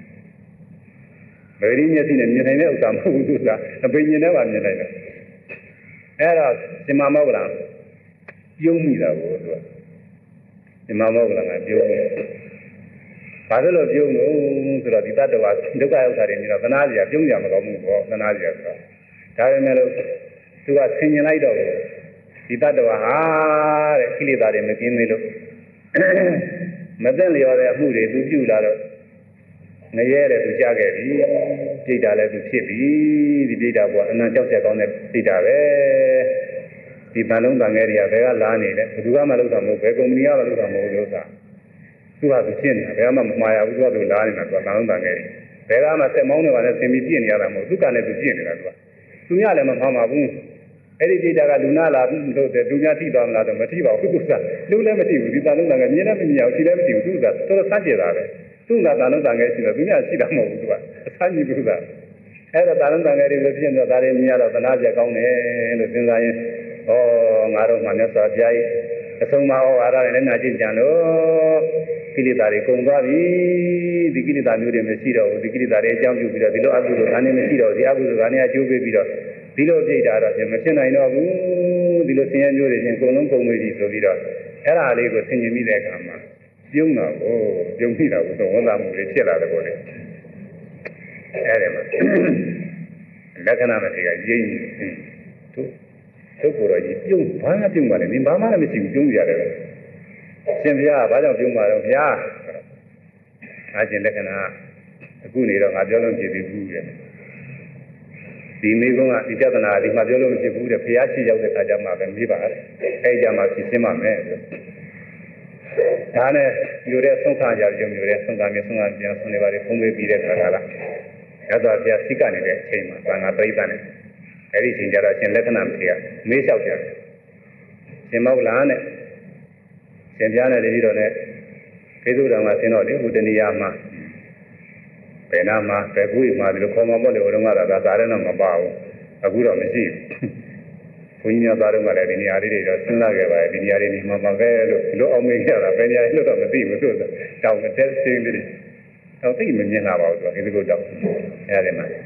ဘူးပဂရိမျက်စိနဲ့မြင်နိုင်တဲ့ဥစ္စာမဟုတ်ဘူးဆိုတာအပိညာနဲ့ပါမြင်နိုင်တယ်အဲ့တော့ရှင်မမောဂလံပြုံးမိတာကိုသူကရှင်မမောဂလံကပြုံးမိဘာလို့ပြုံးလို့ဆိုတော့ဒီတတ္တဝါဒုက္ခဥစ္စာတွေနေတော့သနာစရာပြုံးကြမကောင်းဘူးပေါ့သနာစရာဆိုတော့ဒါပေမဲ့လို့သူကဆင်ញင်လိုက်တော့ဒီတတ္တဝါဟာတဲ့ကိလေသာတွေမကင်းသေးလို့မသိလျော်တဲ့အမှုတွေသူပြုလာတော့ငရဲတဲ့သူကြားခဲ့ပြီပြိတ္တာလည်းသူဖြစ်ပြီဒီပြိတ္တာကအနံကြောက်ဆက်ကောင်းတဲ့ပြိတ္တာပဲဒီတန်လုံးတန်ငယ်တွေကဘယ်ကလာနေလဲဘယ်သူမှလုပ်တာမဟုတ်ဘယ်ကုမ္ပဏီကမှလုပ်တာမဟုတ်လို့ဆိုတာသူကသူဖြစ်နေတာဘယ်မှမမှားရဘူးသူကသူလာနေတာသူကတန်လုံးတန်ငယ်တွေဘယ်ကမှဆက်မောင်းနေပါနဲ့ဆင်ပြီးပြည့်နေရတာမဟုတ်သူကလည်းသူပြည့်နေတာသူကသူများလည်းမမှားပါဘူးအဲ့ဒီပြိတ္တာကလူနာလာလို့တဲ့လူများထိသွားမလားတော့မထိပါဘူးသူကလူလည်းမထိဘူးဒီတန်လုံးတန်ငယ်မြင်လည်းမမြင်အောင်ထိလည်းမထိဘူးသူကတော်တော်ဆန်းကျင်တာပဲသူကတာလုံးတန်ငယ်ရှိတော့သူများရှိတာမဟုတ်ဘူးသူကအဆန်းကြီးသူကအဲ့တော့တာလုံးတန်ငယ်တွေလို့ဖြစ်နေတော့ဒါတွေမြင်ရတော့သနာပြကောင်းတယ်လို့စဉ်းစားရင်ဩငါတို့မှမြတ်စွာဘုရားကြီးအဆုံးမဩဝါဒနဲ့လည်းနာကျင့်ကြံလို့ကိလေသာတွေကုန်သွားပြီဒီကိလေသာမျိုးတွေမရှိတော့ဘူးဒီကိလေသာတွေအကြောင်းပြုပြီးတော့ဒီလိုအကုသိုလ်ကံတွေမရှိတော့ဒီအကုသိုလ်ကံတွေအကျိုးပေးပြီးတော့ဒီလိုပြိတ္တာတော့မဖြစ်နိုင်တော့ဘူးဒီလိုဆင်းရဲမျိုးတွေချင်းအကုန်လုံးကုန်ပြီဆိုပြီးတော့အဲ့ဒါလေးကိုဆင်ញင်မိတဲ့အခါမှာပြုံးတာကိုပြုံးမိတာကိုဝန်တာမှုလေးဖြစ်လာတယ်ပေါ့လေအဲ့ဒီမှာလက္ခဏာတွေကရင်းသူကိုယ်တော်ကြီးပြုံးဘာမှပြုံးပါလေနင်ဘာမှလည်းမရှိဘူးပြုံးရတယ်ရှင်ဘုရားကဘာကြောင့်ပြုံးပါတော့ဘုရားအားချင်းလက္ခဏာအခုနေတော့ငါပြောလို့ဖြစ်သေးဘူးတဲ့ဒီမိကုန်းကဒီပြဿနာဒီမှာပြောလို့မဖြစ်ဘူးတဲ့ဘုရားရှိရောက်တဲ့အခါကျမှပဲမေးပါအဲ့ကြမှာဖြစ်ရှင်းပါမယ်ဒါနဲ့ယူတဲ့ဆုံးခံကြရုံယူတဲ့ဆုံးခံမျိုးဆုံးခံပြန်ဆုံးနေပါလေဖုံးပေးပြီးတဲ့ခါကလာရသော်ဘုရားစိတ်ကနေတဲ့အချိန်မှာဘာငါပြိဿနဲ့အဲ့ဒီအချိန်ကျတော့ရှင်လက္ခဏာမထေရမေးလျှောက်ကြတယ်ရှင်မောဂလနဲ့ရှင်ပြားနဲ့တတိတော်နဲ့ခေသုတော်မှာဆင်းတော့လေဟိုတဏှာမှာဘယ်နာမှာဘယ်ကူမှာဒီလိုခေါ်မှာပေါ့လေဟိုတုန်းကတော့ဒါစားရဲတော့မပါဘူးအခုတော့မရှိဘူးဘုန်းကြီးများသားတို့ကလည်းဒီနေရာလေးတွေတော့စဉ်းစားခဲ့ပါတယ်ဒီနေရာလေးနေမှာပဲလို့ဒီလိုအောင်မေးကြတာဘယ်နေရာလို့တော့မသိဘူးလို့တောင်းတဲ့စင်းလေးတော့သိမမြင်လာပါဘူးဆိုတော့ဒီလိုတော့အဲဒီမှာ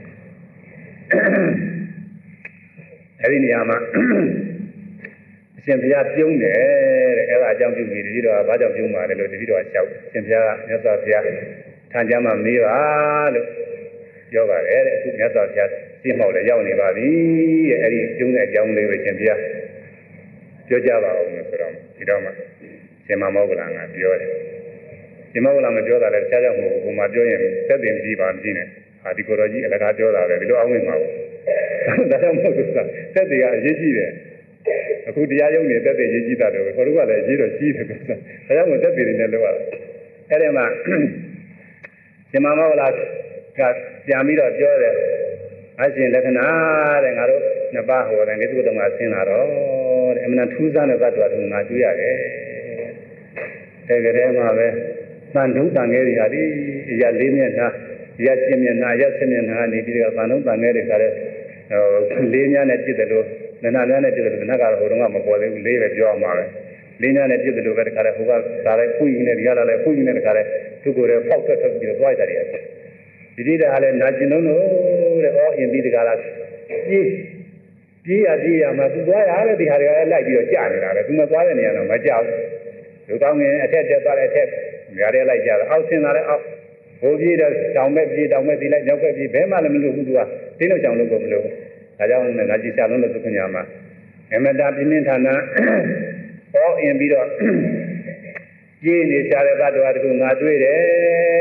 အဲဒီနေရာမှာအရှင်ဘုရားပြုံးတယ်တဲ့အဲဒါအကြောင်းပြုပြီးတတိတော်ကဘာကြောင့်ပြုံးပါလဲလို့တတိတော်ကလျှောက်အရှင်ဘုရားကမြတ်စွာဘုရားထံကြမှာမေးပါလို့ပြောပါတယ်တဲ့အခုမြတ်စွာဘုရားရှင်းမောက်လည်းရောက်နေပါပြီတဲ့အဲဒီပြုံးတဲ့အကြောင်းလေးကိုရှင်ဘုရားပြောကြပါဦးလို့ဆိုတော့ဒီတော့မှရှင်မမောဂလံကပြောတယ်ရှင်မောဂလံမပြောတာလည်းတခြားကြောင့်မဟုတ်ဘူးဟိုမှာပြောရင်သက်တင်ကြည့်ပါမရှိနဲ့ဟာဒီကိုယ်တော်ကြီးအလကားပြောတာပဲဒီလိုအောင်းဝင်မှာဘူးဒါကြောင့်မဟုတ်ဘူးသက်တင်ကအရေးကြီးတယ်အခုတရားရုံးနေသက်တင်ရေးကြီးတာတော့ခေါ်လို့ကလည်းရေးတော့ကြီးတယ်ကွာဒါကြောင့်မို့သက်တင်နေလို့ရတာအဲ့ဒီမှာရှင်မမောဂလကပြန်ပြီးတော့ပြောတယ်အရှင်လက္ခဏာတဲ့ငါတို့နှစ်ပါးဟောတယ်ကိသုတ္တမဆင်းလာတော့တဲ့အမှန်ထူးဆန်းတဲ့သတ္တဝါတို့ငါတွေ့ရတယ်တကယ်တည်းမှာပဲတန်ထုံးတန်ငယ်တွေဟာဒီအရာလေးမျက်နှာအရာရှင်းမျက်နှာအရာဆင်းမျက်နှာနေပြီးတော့တန်ထုံးတန်ငယ်တွေကလည်းလေးများနဲ့ပြည့်တယ်လို့နနာများနဲ့ပြည့်တယ်လို့နတ်ကတော့ဟိုတုန်းကမပေါ်သေးဘူးလေးပဲပြောအောင်ပါပဲလေးများနဲ့ပြည့်တယ်လို့ပဲတခါတည်းဟိုကဒါလည်းခုကြီးနဲ့ဒီကလာလည်းခုကြီးနဲ့တခါတည်းသူ့ကိုယ်လည်းဖောက်ထွက်ပြီးတော့သွားကြတယ်ဒီတိတာလည်းနာကျင်လုံးလို့တဲ့ဩအင်းပြီးတကလားပြေးရမှာသူသွားရတဲ့ဒီဟာတွေကလိုက်ပြီးတော့ကြာနေတာပဲသူမသွားတဲ့နေရာတော့မကြောက်လူကောင်းငင်အထက်တက်သွားတဲ့အထက်ညာတွေလိုက်ကြတာအောက်ဆင်းလာတဲ့အောက်ဟိုပြေးတော့တောင်မဲ့ပြေးတောင်မဲ့ဒီလိုက်ရောက်ခဲ့ပြီးဘဲမှလည်းမလို့ဘူးသူကတင်းလို့ချောင်လို့ကိုမလို့ဒါကြောင့်လည်းငါကြည့်ချလုံးလို့သူကညာမှာအမတာပြင်းပြင်းထန်ထန်ဩအင်းပြီးတော့ပြေးနေကြတဲ့သတ္တဝါတခုငါတွေ့တယ်တဲ့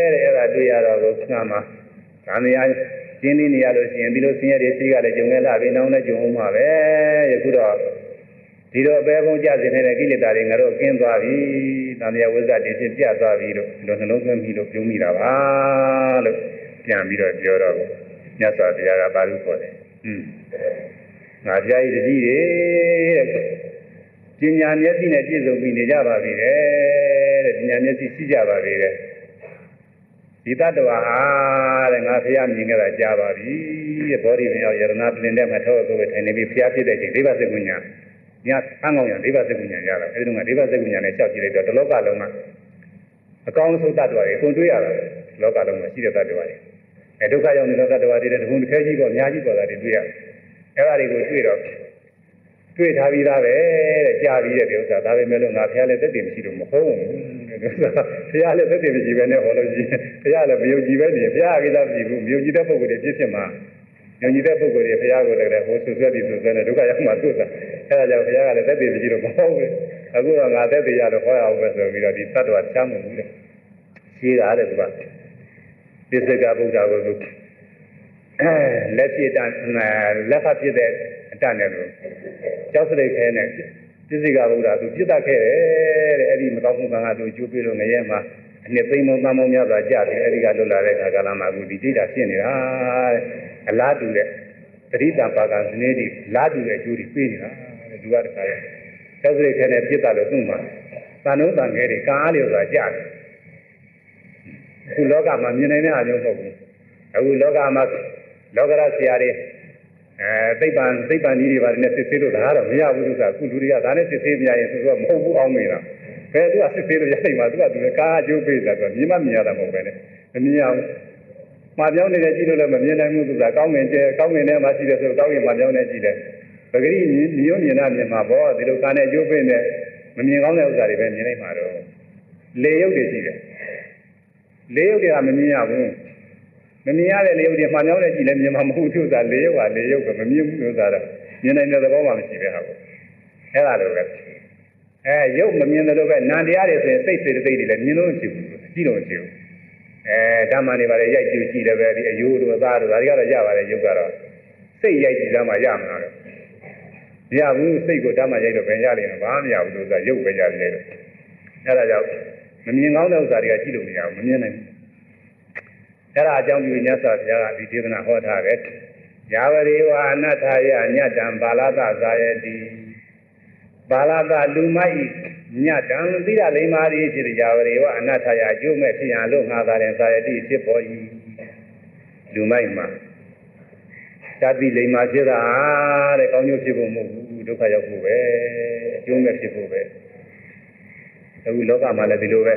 တွေ့ရတော့ကိုငါမှာဒါမယာကျင်းနေရလို့ရှိရင်ဒီလိုဆင်းရဲတွေရှိကလည်းဂျုံခဲ့လာပြီးနောက်လည်းဂျုံအောင်မှာပဲယခုတော့ဒီတော့အပဲပုံကြစေနေတဲ့ကိလေသာတွေငါတို့ကင်းသွားပြီဒါမယာဝိဇ္ဇာတွေဖြစ်ပြသွားပြီလို့ဒီလိုနှလုံးသွင်းပြီးလို့ပြုံးမိတာပါလို့ပြန်ပြီးတော့ပြောတော့မြတ်စွာဘုရားကပါဠိခေါ်တယ်ငါဘုရားကြီးတတိတွေပညာမျက်စိနဲ့ပြည့်စုံပြီးနေကြပါပြီတဲ့ပညာမျက်စိရှိကြပါပြီတဲ့ဒီတတ္တဝါဟာတဲ့ငါဘုရားမြင်ကြတာကြားပါပြီတဲ့ဘောဓိပင်ရောက်ယရနာပြင်တဲ့မှာထောက်ဆိုပဲထိုင်နေပြီးဘုရားဖြစ်တဲ့ချိန်ဒိဗ္ဗစကုညာညဆန်းကောင်းရဒိဗ္ဗစကုညာရတာအဲဒီတော့ကဒိဗ္ဗစကုညာနဲ့လျှောက်ကြည့်လိုက်တော့ဒီလောကလုံးကအကောင်းဆုံးတတ္တဝါတွေကိုတွေးရတာလောကလုံးမှာရှိတဲ့တတ္တဝါတွေဒုက္ခရောက်နေတဲ့တတ္တဝါတွေတဲ့တခုတစ်ခဲကြီးပေါ့အများကြီးပေါ်တာတွေတွေ့ရတယ်အဲ့ဒါတွေကိုတွေ့တော့တွေ့ထားပြီးသားပဲတဲ့ကြားပြီးတဲ့ဥစ္စာဒါပဲမဲ့လို့ငါဘုရားလည်းသက်တည်မရှိလို့မဟုတ်ဘူးတဲ့ဥစ္စာဘုရားလည်းသက်တည်မရှိပဲနဲ့ဟောလို့ရှိရင်ဘုရားလည်းမယုံကြည်ပဲနေဘုရားကိစ္စမရှိဘူးမယုံကြည်တဲ့ပုဂ္ဂိုလ်တွေဖြစ်မှာယုံကြည်တဲ့ပုဂ္ဂိုလ်တွေဘုရားကိုလည်းဟောဆွဆွဲပြီးဆွဆွဲနေဒုက္ခရောက်မှသူ့သာအဲ့ဒါကြောင့်ဘုရားကလည်းသက်တည်မရှိလို့မဟုတ်ဘူးအခုတော့ငါသက်တည်ရလို့ဟောရအောင်ပဲဆိုပြီးတော့ဒီသတ္တဝါချမ်းမှုတဲ့ရှိတာတဲ့သူကပစ္စကဗုဒ္ဓကိုသူလက်ဖြစ်တလက်ဖတ်ဖြစ်တဲ့အတတ်နဲ့လို့ကျောက်စရိတ်ခဲနဲ့ပစ္စကဗုဒ္ဓသူပြစ်တတ်ခဲ့တယ်တဲ့အဲ့ဒီမကောင်းမှုကံကသူကျိုးပြီးလို့ငရဲမှာအနှစ်သိမ်းမုံသားမုံများစွာကြာတယ်အဲ့ဒီကလွတ်လာတဲ့ခါကာလမှာအခုဒီဒိဋ္ဌာဖြစ်နေတာတဲ့အလားတူတဲ့သတိတံပါကံစနေတိလားတူတဲ့အကျိုးတွေပေးနေတာတဲ့သူကတခါလေကျောက်စရိတ်ခဲနဲ့ပြစ်တတ်လို့သူ့မှာတန်လုံးတန်ခဲတွေကံအားလျော်စွာကြာတယ်အခုလောကမှာမြင်နိုင်တဲ့အကြောင်းမဟုတ်ဘူးအခုလောကမှာလောကရဆရာတွေသိပ္ပံကြီးတွေပါတယ်နဲ့စစ်ဆေးလို့ဒါကတော့မရဘူးလို့ဆိုတာအခုလူတွေကဒါနဲ့စစ်ဆေးမရရင်သူကမဟုတ်ဘူးအောင်မေးတာဘယ်သူကစစ်ဆေးလို့ရနိုင်မှာသူကကားအကျိုးပေးတာသူကမြင်မမြင်ရတာမဟုတ်ပဲနဲ့မမြင်ရဘူးမှာပြောင်းနေတယ်ကြည့်လို့လည်းမမြင်နိုင်ဘူးသူကကောင်းငင်ထဲမှာရှိတယ်ဆိုတော့ကောင်းငင်မှာပြောင်းနေကြည့်တယ်ပဂရိမြင်နာမြင်မှာပေါ့ဒီလိုကားနဲ့အကျိုးပေးနေမမြင်ကောင်းတဲ့ဥစ္စာတွေပဲမြင်နိုင်မှာတော့လေရုပ်တွေရှိတယ်လေရုပ်တွေကမမြင်ရဘူးမမြင်ရတဲ့လေရုပ်တွေမှန်ကြောင်းနဲ့ကြည့်လည်းမြင်မှာမဟုတ်သူကလေရုပ်ကလေရုပ်ပဲမမြင်ဘူးလို့ဆိုတာမြင်နိုင်တဲ့သဘောမှမရှိပဲဟာကိုအဲ့ဒါလိုပဲရုပ်မမြင်တယ်လို့ပဲနာတရားတွေဆိုရင်စိတ်စေတသိက်တွေလည်းမြင်လို့မရှိဘူးကြည့်လို့မရှိဘူးဓမ္မတွေပါလေရိုက်ကြည့်ကြည့်တယ်ပဲဒီအယိုးတို့အသားတို့ဒါတွေကတော့ရပါတယ်ရုပ်ကတော့စိတ်ရိုက်ကြည့်သားမှရမှာတော့မရဘူးစိတ်ကိုဓမ္မရိုက်လို့ပဲရလိမ့်မယ်ဘာမှမရဘူးလို့ဆိုတာရုပ်ပဲရတယ်လို့အဲ့ဒါကြောင့်မမြင်ကောင်းတဲ့ဥစ္စာတွေကကြည့်လို့မရဘူးမမြင်နိုင်ဘူးအဲ့ဒါအကြောင်းပြုညတ်စွာဘုရားကဒီဒေသနာဟောထားတယ်ယာဝရေဝအနတ္ထာယညတံဘာလသဇာယတိဘာလသလူမိုက်ညတံသီလလိမ္မာတိဖြစ်တဲ့ယာဝရေဝအနတ္ထာယအကျိုးမဲ့ဖြစ်ရန်လို့ငါသာရင်ဇာယတိဖြစ်ပေါ်၏လူမိုက်မှာသတိလိမ္မာဖြစ်တာတဲ့ကောင်းကျိုးဖြစ်ဖို့မဟုတ်ဘူးဒုက္ခရောက်ဖို့ပဲအကျိုးမဲ့ဖြစ်ဖို့ပဲအခုလောကမှာလည်းဒီလိုပဲ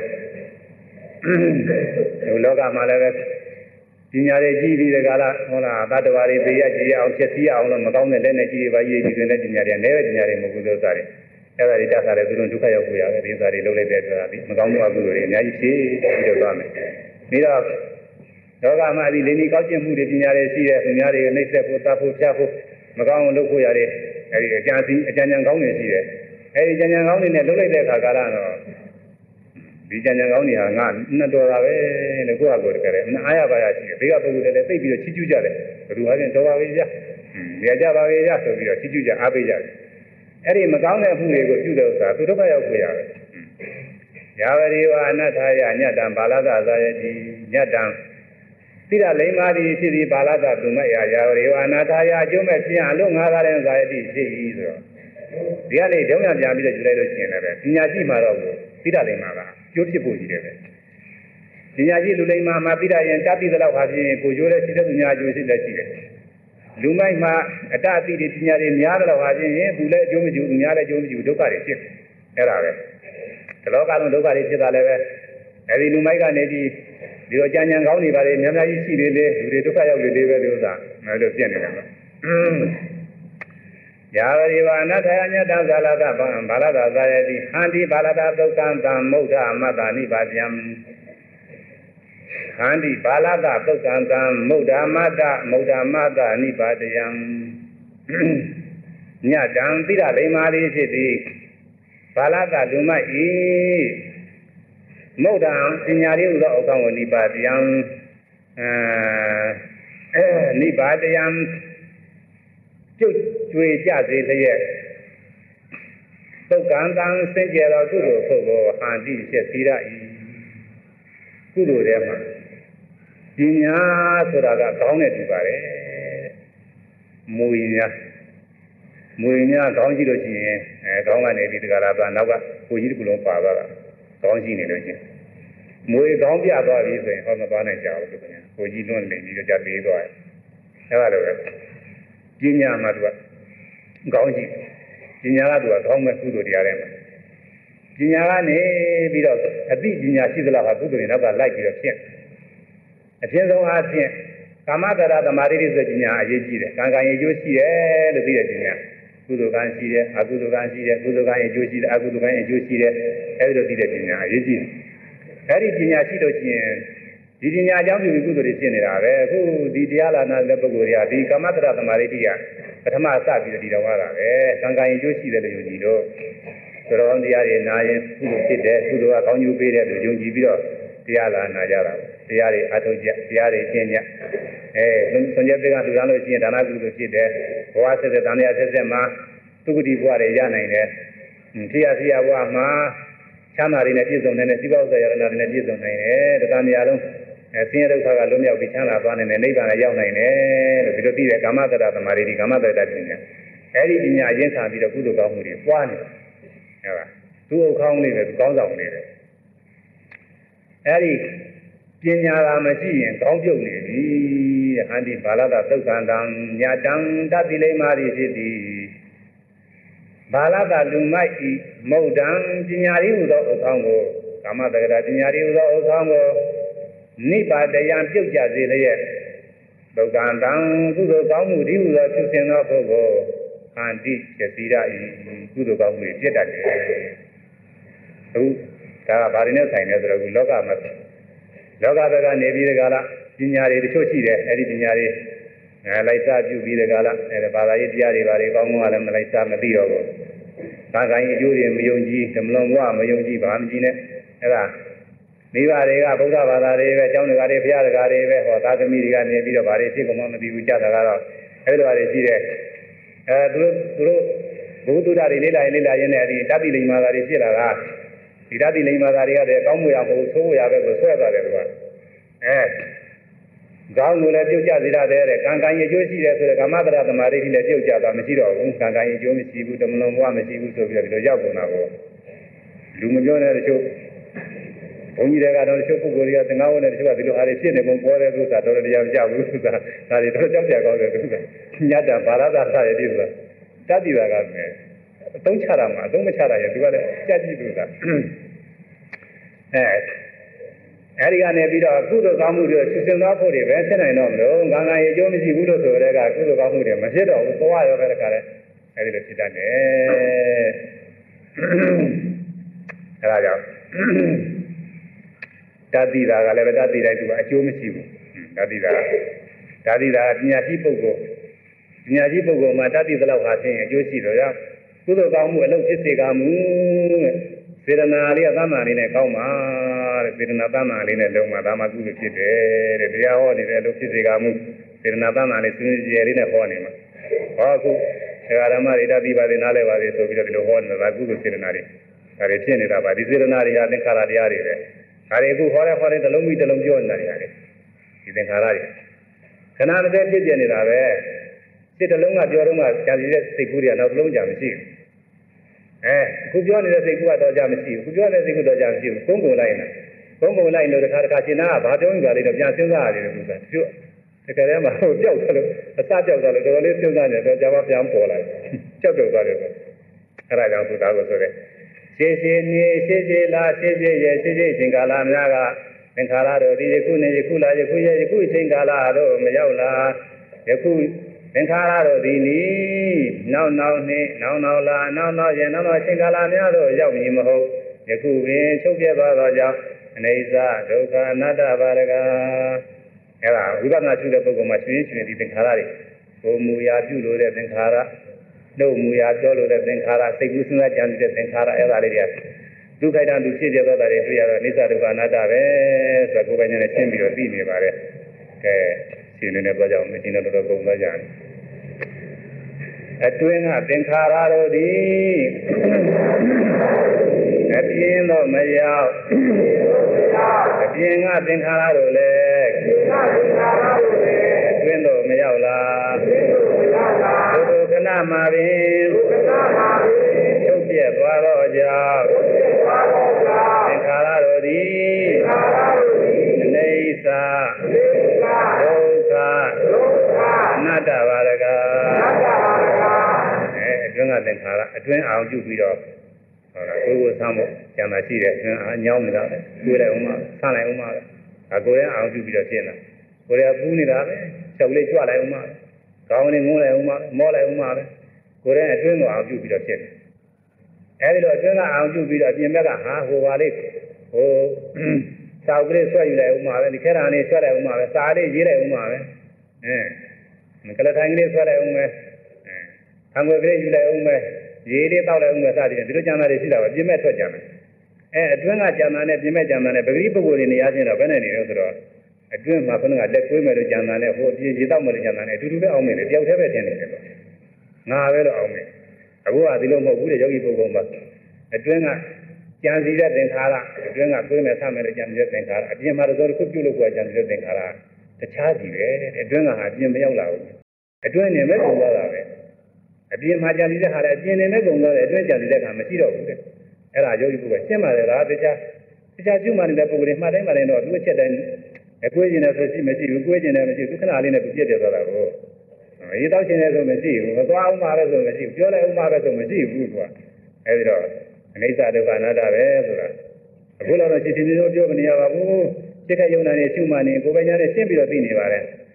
ဒီလောကမှာလည်းပဲပညာတွေကြီးပြီးတဲ့ကာလဟုတ်လားသတ္တဝါတွေသိရကြည်အောင်ဖြစ်စီအောင်လို့မကောင်းတဲ့လက်နဲ့ကြီးတွေပါရေးကြည့်တဲ့ပညာတွေနဲ့ပဲပညာတွေမဟုတ်ဘူးလို့စားတယ်အဲ့ဒါတွေတတ်တာလည်းသူတို့ဒုက္ခရောက်ကိုရတယ်ဒီဥစ္စာတွေလုံးလိုက်တဲ့ဆိုတာဒီမကောင်းမှုအကုသိုလ်တွေအများကြီးဖြစ်ပြီးတော့သွားမယ်ပြီးတော့လောကမှာဒီလိင်ကြီးကောက်ကျင့်မှုတွေပညာတွေရှိတဲ့သူများတွေနှိမ့်ဆက်ဖို့တတ်ဖို့ဖြတ်ဖို့မကောင်းအောင်လုပ်ဖို့ရတယ်အဲ့ဒီအကြံကောင်းတွေရှိတယ်အဲ့ဒီအကြံကောင်းတွေနဲ့လုံးလိုက်တဲ့အခါကာလတော့ဒီကြံကောင်းတွေဟာငါနှစ်တော်တာပဲလို့ကိုယ့်အကိုတကယ်လည်းအားရပါရရှိတယ်ဘေးကပုဂ္ဂိုလ်တွေလည်းသိပြီးတော့ချီးကျူးကြတယ်ဘယ်သူအားဖြင့်တော်ပါပြီဗျာနေကြပါပြီဗျာဆိုပြီးတော့ချီးကျူးကြအားပေးကြတယ်အဲ့ဒီမကောင်းတဲ့အမှုတွေကိုပြုတဲ့ဥစ္စာသူဒုက္ခရောက်ကိုရတယ်ယာဝရေဝအနတ္ထာယညတံဘာလသဇာယတိညတံသီလလိမ္မာတိဖြစ်ပြီးဘာလသသူမယာယာဝရေဝအနတ္ထာယအကျိုးမဲ့ဖြစ်အလို့ငါသာတဲ့ဇာယတိဖြစ်၏ဆိုတော့ဒီကနေ့ဒုံရပြန်ပြီးတော့ယူလိုက်လို့ရှိရင်လည်းပညာရှိမှတော့သီလလိမ္မာကကျိုးဖြစ်ဖို့ရှိတယ်ပဲပညာရှိလူလိမ္မာမှာပြီးတာရင်တတ်ပြီးသလောက်ဟာဖြင့်ကိုကျိုးတဲ့ရှိတဲ့သူများအကျိုးရှိတဲ့ရှိတယ်လူမိုက်မှာအတ္တအတိတွေပညာတွေများသလောက်ဟာဖြင့်သူလည်းအကျိုးမရှိဘူးသူများလည်းအကျိုးမရှိဘူးဒုက္ခတွေဖြစ်အဲ့ဒါပဲဒီလောကလုံးဒုက္ခတွေဖြစ်တာလည်းပဲအဲဒီလူမိုက်ကနေဒီတော့ကြံကောင်းနေပါလေများများကြီးရှိနေလေလူတွေဒုက္ခရောက်လေလေပဲဒီဥစ္စာမလို့ပြည့်နေတယ်နော်ယာဝရိဝအနတ္ထယညတံဇာလသဘာလသဇာယတိဟန္တိဘာလသသုတ်ကံသံမုဒ္ဓမတ္တနိပါတယံဟန္တိဘာလသသုတ်ကံသံမုဒ္ဓမတ္တနိပါတယံညတံသီလလိမ္မာတိဖြစ်သည်ဘာလသလူမဤ Modan, Signari Uzo, Nipatian, Nipatian, Jui Jazi, so Gandan, Senjera, Guru, Handi, Sira, Guru Rema. Dinya, Suraga, Gaunet, Muina, Gaunji, Gawan, Edgaraba, Naga, who you could father, Gaunji. Mui Gambia is on the Banana, who you don't need to just be there. However, Ginia Madua, Gaunji, Ginia, Goma Kudu, the Arema. Ginia, because a big Ginia Sidla Hakudu in other like your chin. A chin of our chin. Kamada, the Maris, the Ginia, Yegi, Kanga, you see, the Ginia. Kudugan see it, Agudugan see it, Kudugan, you see it, Agudugan, you see it, every Ginia, Yegi. Very Ginia, Didinya Jambi Gudu General, who Didiala Naburia, the Kamatra, the Maridia, but Hamasa, the Didawara, Kanga, you see the Unido. So on the area, Nayan, who sit there, who do a con you pay the Jungi Bido, Diala Najara, Diari Atoja, Diari Kenya. Sonja began to run with the Danagu to sit there, was the Dania Sesema, Tugudi Buare Yana in there. Tia Wama. Chama in a season and a civil there in a season, the Damiano, a senior Lumia of Vichana, and a neighbor, a young nine, the Vidoti, the Gamada, the Maridi, Gamada, that Junior. Everything I just have a good Gamuri, one. Two county, the Gonzal leader. Eric, Pinyara Machi, and Gonjoli, Handy Balada, Tokandan, Yadang, Dadile Mari. Balada Lumai, Modan, Dinyari Uzo Okango, Kamada Dinyari Uzo Okango, Nipa de Yan Pilja Zile, Bogandan, Gudo Gamu, Uzo Tusen Ogo, Andi, Jasira, Gudo Gamu, Jetta. Who Barina sign as a Loga Loga Nevi Gala, Dinyari, the Chochi, Eddie Dinyari. Laisa, you be the gala, and the Baladia, Gomu, and Laisa Madio. Kanga, Julian, Myonji, the Mlongwa, Myonji, Bamjine, Ella. Niva, Boga, Valare, John Gare, Pia Gare, or Tagamiriga, Nevi, Bari, Sigmon, the Vujata, everybody see that. Go to that Lila, the Tabi Lima, the Tabi Lima, the Gomu, so we have a sweater. Gaun will let you Jazira there, Kanga, you see that the Gamada, the Mariti, let you Jazza, Machiro, Kanga, you see with the Mlongwa, Machibu, so we have the Jabunago. Lumion and the show. Only they got on the show for Goria, and now and the show, the Harrison, and Montpore, that already have Jabu, that is the Yada, Barada, Tadiva got me. Don't charama, don't chara, you got a Jadi Ariane Vida, good of Gamu, Susan Napoli, Vincent, I know, Ganga, Jomi, Budo, good of Gamu, Macedo, go out of Veracare, Tadida, Galavati, I do Jomi, Tadida, Niajipogo, my daddy, the love has seen, Josi, good of Gamu, Gamu. Seranaria Dama in a Kauma, Serenadama in a Loma Dama to the City, the Yaoni, the Lucigamu, Serenadama is in a Honima. Also, Aramari Diva in Aleva, so we have the Hon, the Google Serenari. I retain it about the Serenaria and Caradiari. I go for the Lumi, the Lumjon, is in Harari. Can I get it in it? Sit along at your room as Seguria, not Lumjam. Kujon is a good Jamsi, Kujon is a good Jamsi, Congo line of the Carcasina, Badon Valley of Jansinga, the Carema, a Saja, the little the Java Jampola, Chapo Valley. Rajan to Dagosore. Sese, La Sese, Singala, Naga, and Calado, the Yakuna, Yaku, Singala, Mayaula, Yaku. Encarado Dini, now, Singala, Yamimo, Yaku, Chokia, and Eza, Doka, Nada, Varaga. Ella, we got not to the book of my speech in Harari. O Muya Judo, the Tenkara, no Muya Jolo, the Tenkara, Segusuna, Jan, the Tenkara, Ella. ဒုက္ခိတသူဖြစ်တဲ့သောတာတွေတွေ့ရတော့အိစ္ဆဒုက္ခအနတ္တပဲဆိုတော့ကိုယ်ပိုင်ဉာဏ်နဲ့ရှင်းပြီးတော့သိနေပါတယ်ကဲရှင်းနေတော့ကြောင့်မရှင်းတော့တော်တော်ကုန်သွားကြတယ်အတွင်းကသင်္ခါရတို့သည်အပြင်းတော့မရောက်အပြင်းကသင်္ခါရတို့လည်းအတွင်းတော့မရောက်လားဒုက္ခနာမှာပင်ချုပ်ပြက်သွားတော့ကြောင့်သင်္ခါရတို့သည်အိစ္ဆဒုက္ခအနတ္တပါရကအတွင်းကသင်္ခါရအတွင်းအောင်ပြုပြီးတော့ဟုတ်လားကိုယ်ကိုဆမ်းဖို့ကျန်တာရှိတယ်အတွင်းအညောင်းနေတာပဲကိုယ်လည်းဥမာဆမ်းလိုက်ဥမာပဲကိုယ်လည်းအောင်ပြုပြီးတော့ရှင်းတာကိုယ်လည်းပူးနေတာပဲချက်လေးကြွလိုက်ဥမာကောင်းလေးငုံးလိုက်ဥမာမောလိုက်ဥမာပဲကိုယ်လည်းအတွင်းကိုအောင်ပြုပြီးတော့ရှင်းတယ်အဲဒီလိုအတွင်းကအောင်ပြုပြီးတော့ပြင်ဘက်ကဟာဟိုပါလေးဟိုစာအုပ်ကလေးဆွဲယူလိုက်ဥမာပဲဒီခဲတာလေးဆွဲလိုက်ဥမာပဲစာလေးရေးလိုက်ဥမာပဲကလထိုင်ကလေးဆွဲလိုက်ဥမာခံွယ်ကလေးယူလိုက်အောင်ပဲရေလေးတောက်လိုက်အောင်ပဲစသည်ဖြင့်ဒီလိုကြံတာတွေရှိတာပဲပြင်းမဲ့ထွက်ကြမယ်အတွင်းကကြံတာနဲ့ပြင်းမဲ့ကြံတာနဲ့ပဂတိပုဂ္ဂိုလ်တွေနေရာချင်းတော့ဘယ်နဲ့နေလို့ဆိုတော့အတွင်းမှာခဏကလက်ကွေးမဲ့လို့ကြံတာနဲ့ဟိုအပြင်ရေတောက်မဲ့လို့ကြံတာနဲ့အတူတူပဲအောင်မယ်လေတယောက်တည်းပဲထင်နေတယ်လို့ငါပဲလို့အောင်မယ်အခုကဒီလိုမဟုတ်ဘူးတဲ့ယောဂီပုဂ္ဂိုလ်မှာအတွင်းကကြံစီတဲ့သင်္ခါရအတွင်းကကွေးမဲ့ဆမဲ့လို့ကြံစီတဲ့သင်္ခါရအပြင်မှာတော့တစ်ခုပြုလို့ကကြံစီတဲ့သင်္ခါရတခြားစီပဲအတွင်းကဟာအပြင်မရောက်လာဘူးအတွင်းနေမဲ့ပုံသွားတာပဲအပြင်မှာကြံနေတဲ့ဟာလည်းအပြင်နေနဲ့ကုန်သွားတယ်အတွင်းကြံနေတဲ့ခါမရှိတော့ဘူးတဲ့အဲ့ဒါယောဂီပုဂ္ဂိုလ်ရှင်းပါတယ်လားတခြားကျွမှနေတဲ့ပုဂ္ဂိုလ်တွေမှတ်တိုင်းမှတ်တိုင်းတော့သူ့အချက်တိုင်းအကွေးကျင်တယ်ဆိုရှိမရှိဘူးကွေးကျင်တယ်မရှိဘူးခဏလေးနဲ့သူပြည့်တယ်ဆိုတာကိုရေတောက်ကျင်တယ်ဆိုမရှိဘူးမသွားအောင်ပါပဲဆိုမရှိဘူးပြောလိုက်အောင်ပါပဲဆိုမရှိဘူးကွာအဲ့ဒီတော့အနိစ္စဒုက္ခအနတ္တပဲဆိုတာအခုတော့ရှင်းရှင်းလင်းလင်းပြောမနေရပါဘူးစိတ်ကယုံနာနေရှုမှနေကိုယ်ပိုင်ညာနဲ့ရှင်းပြီးတော့သိနေပါတယ်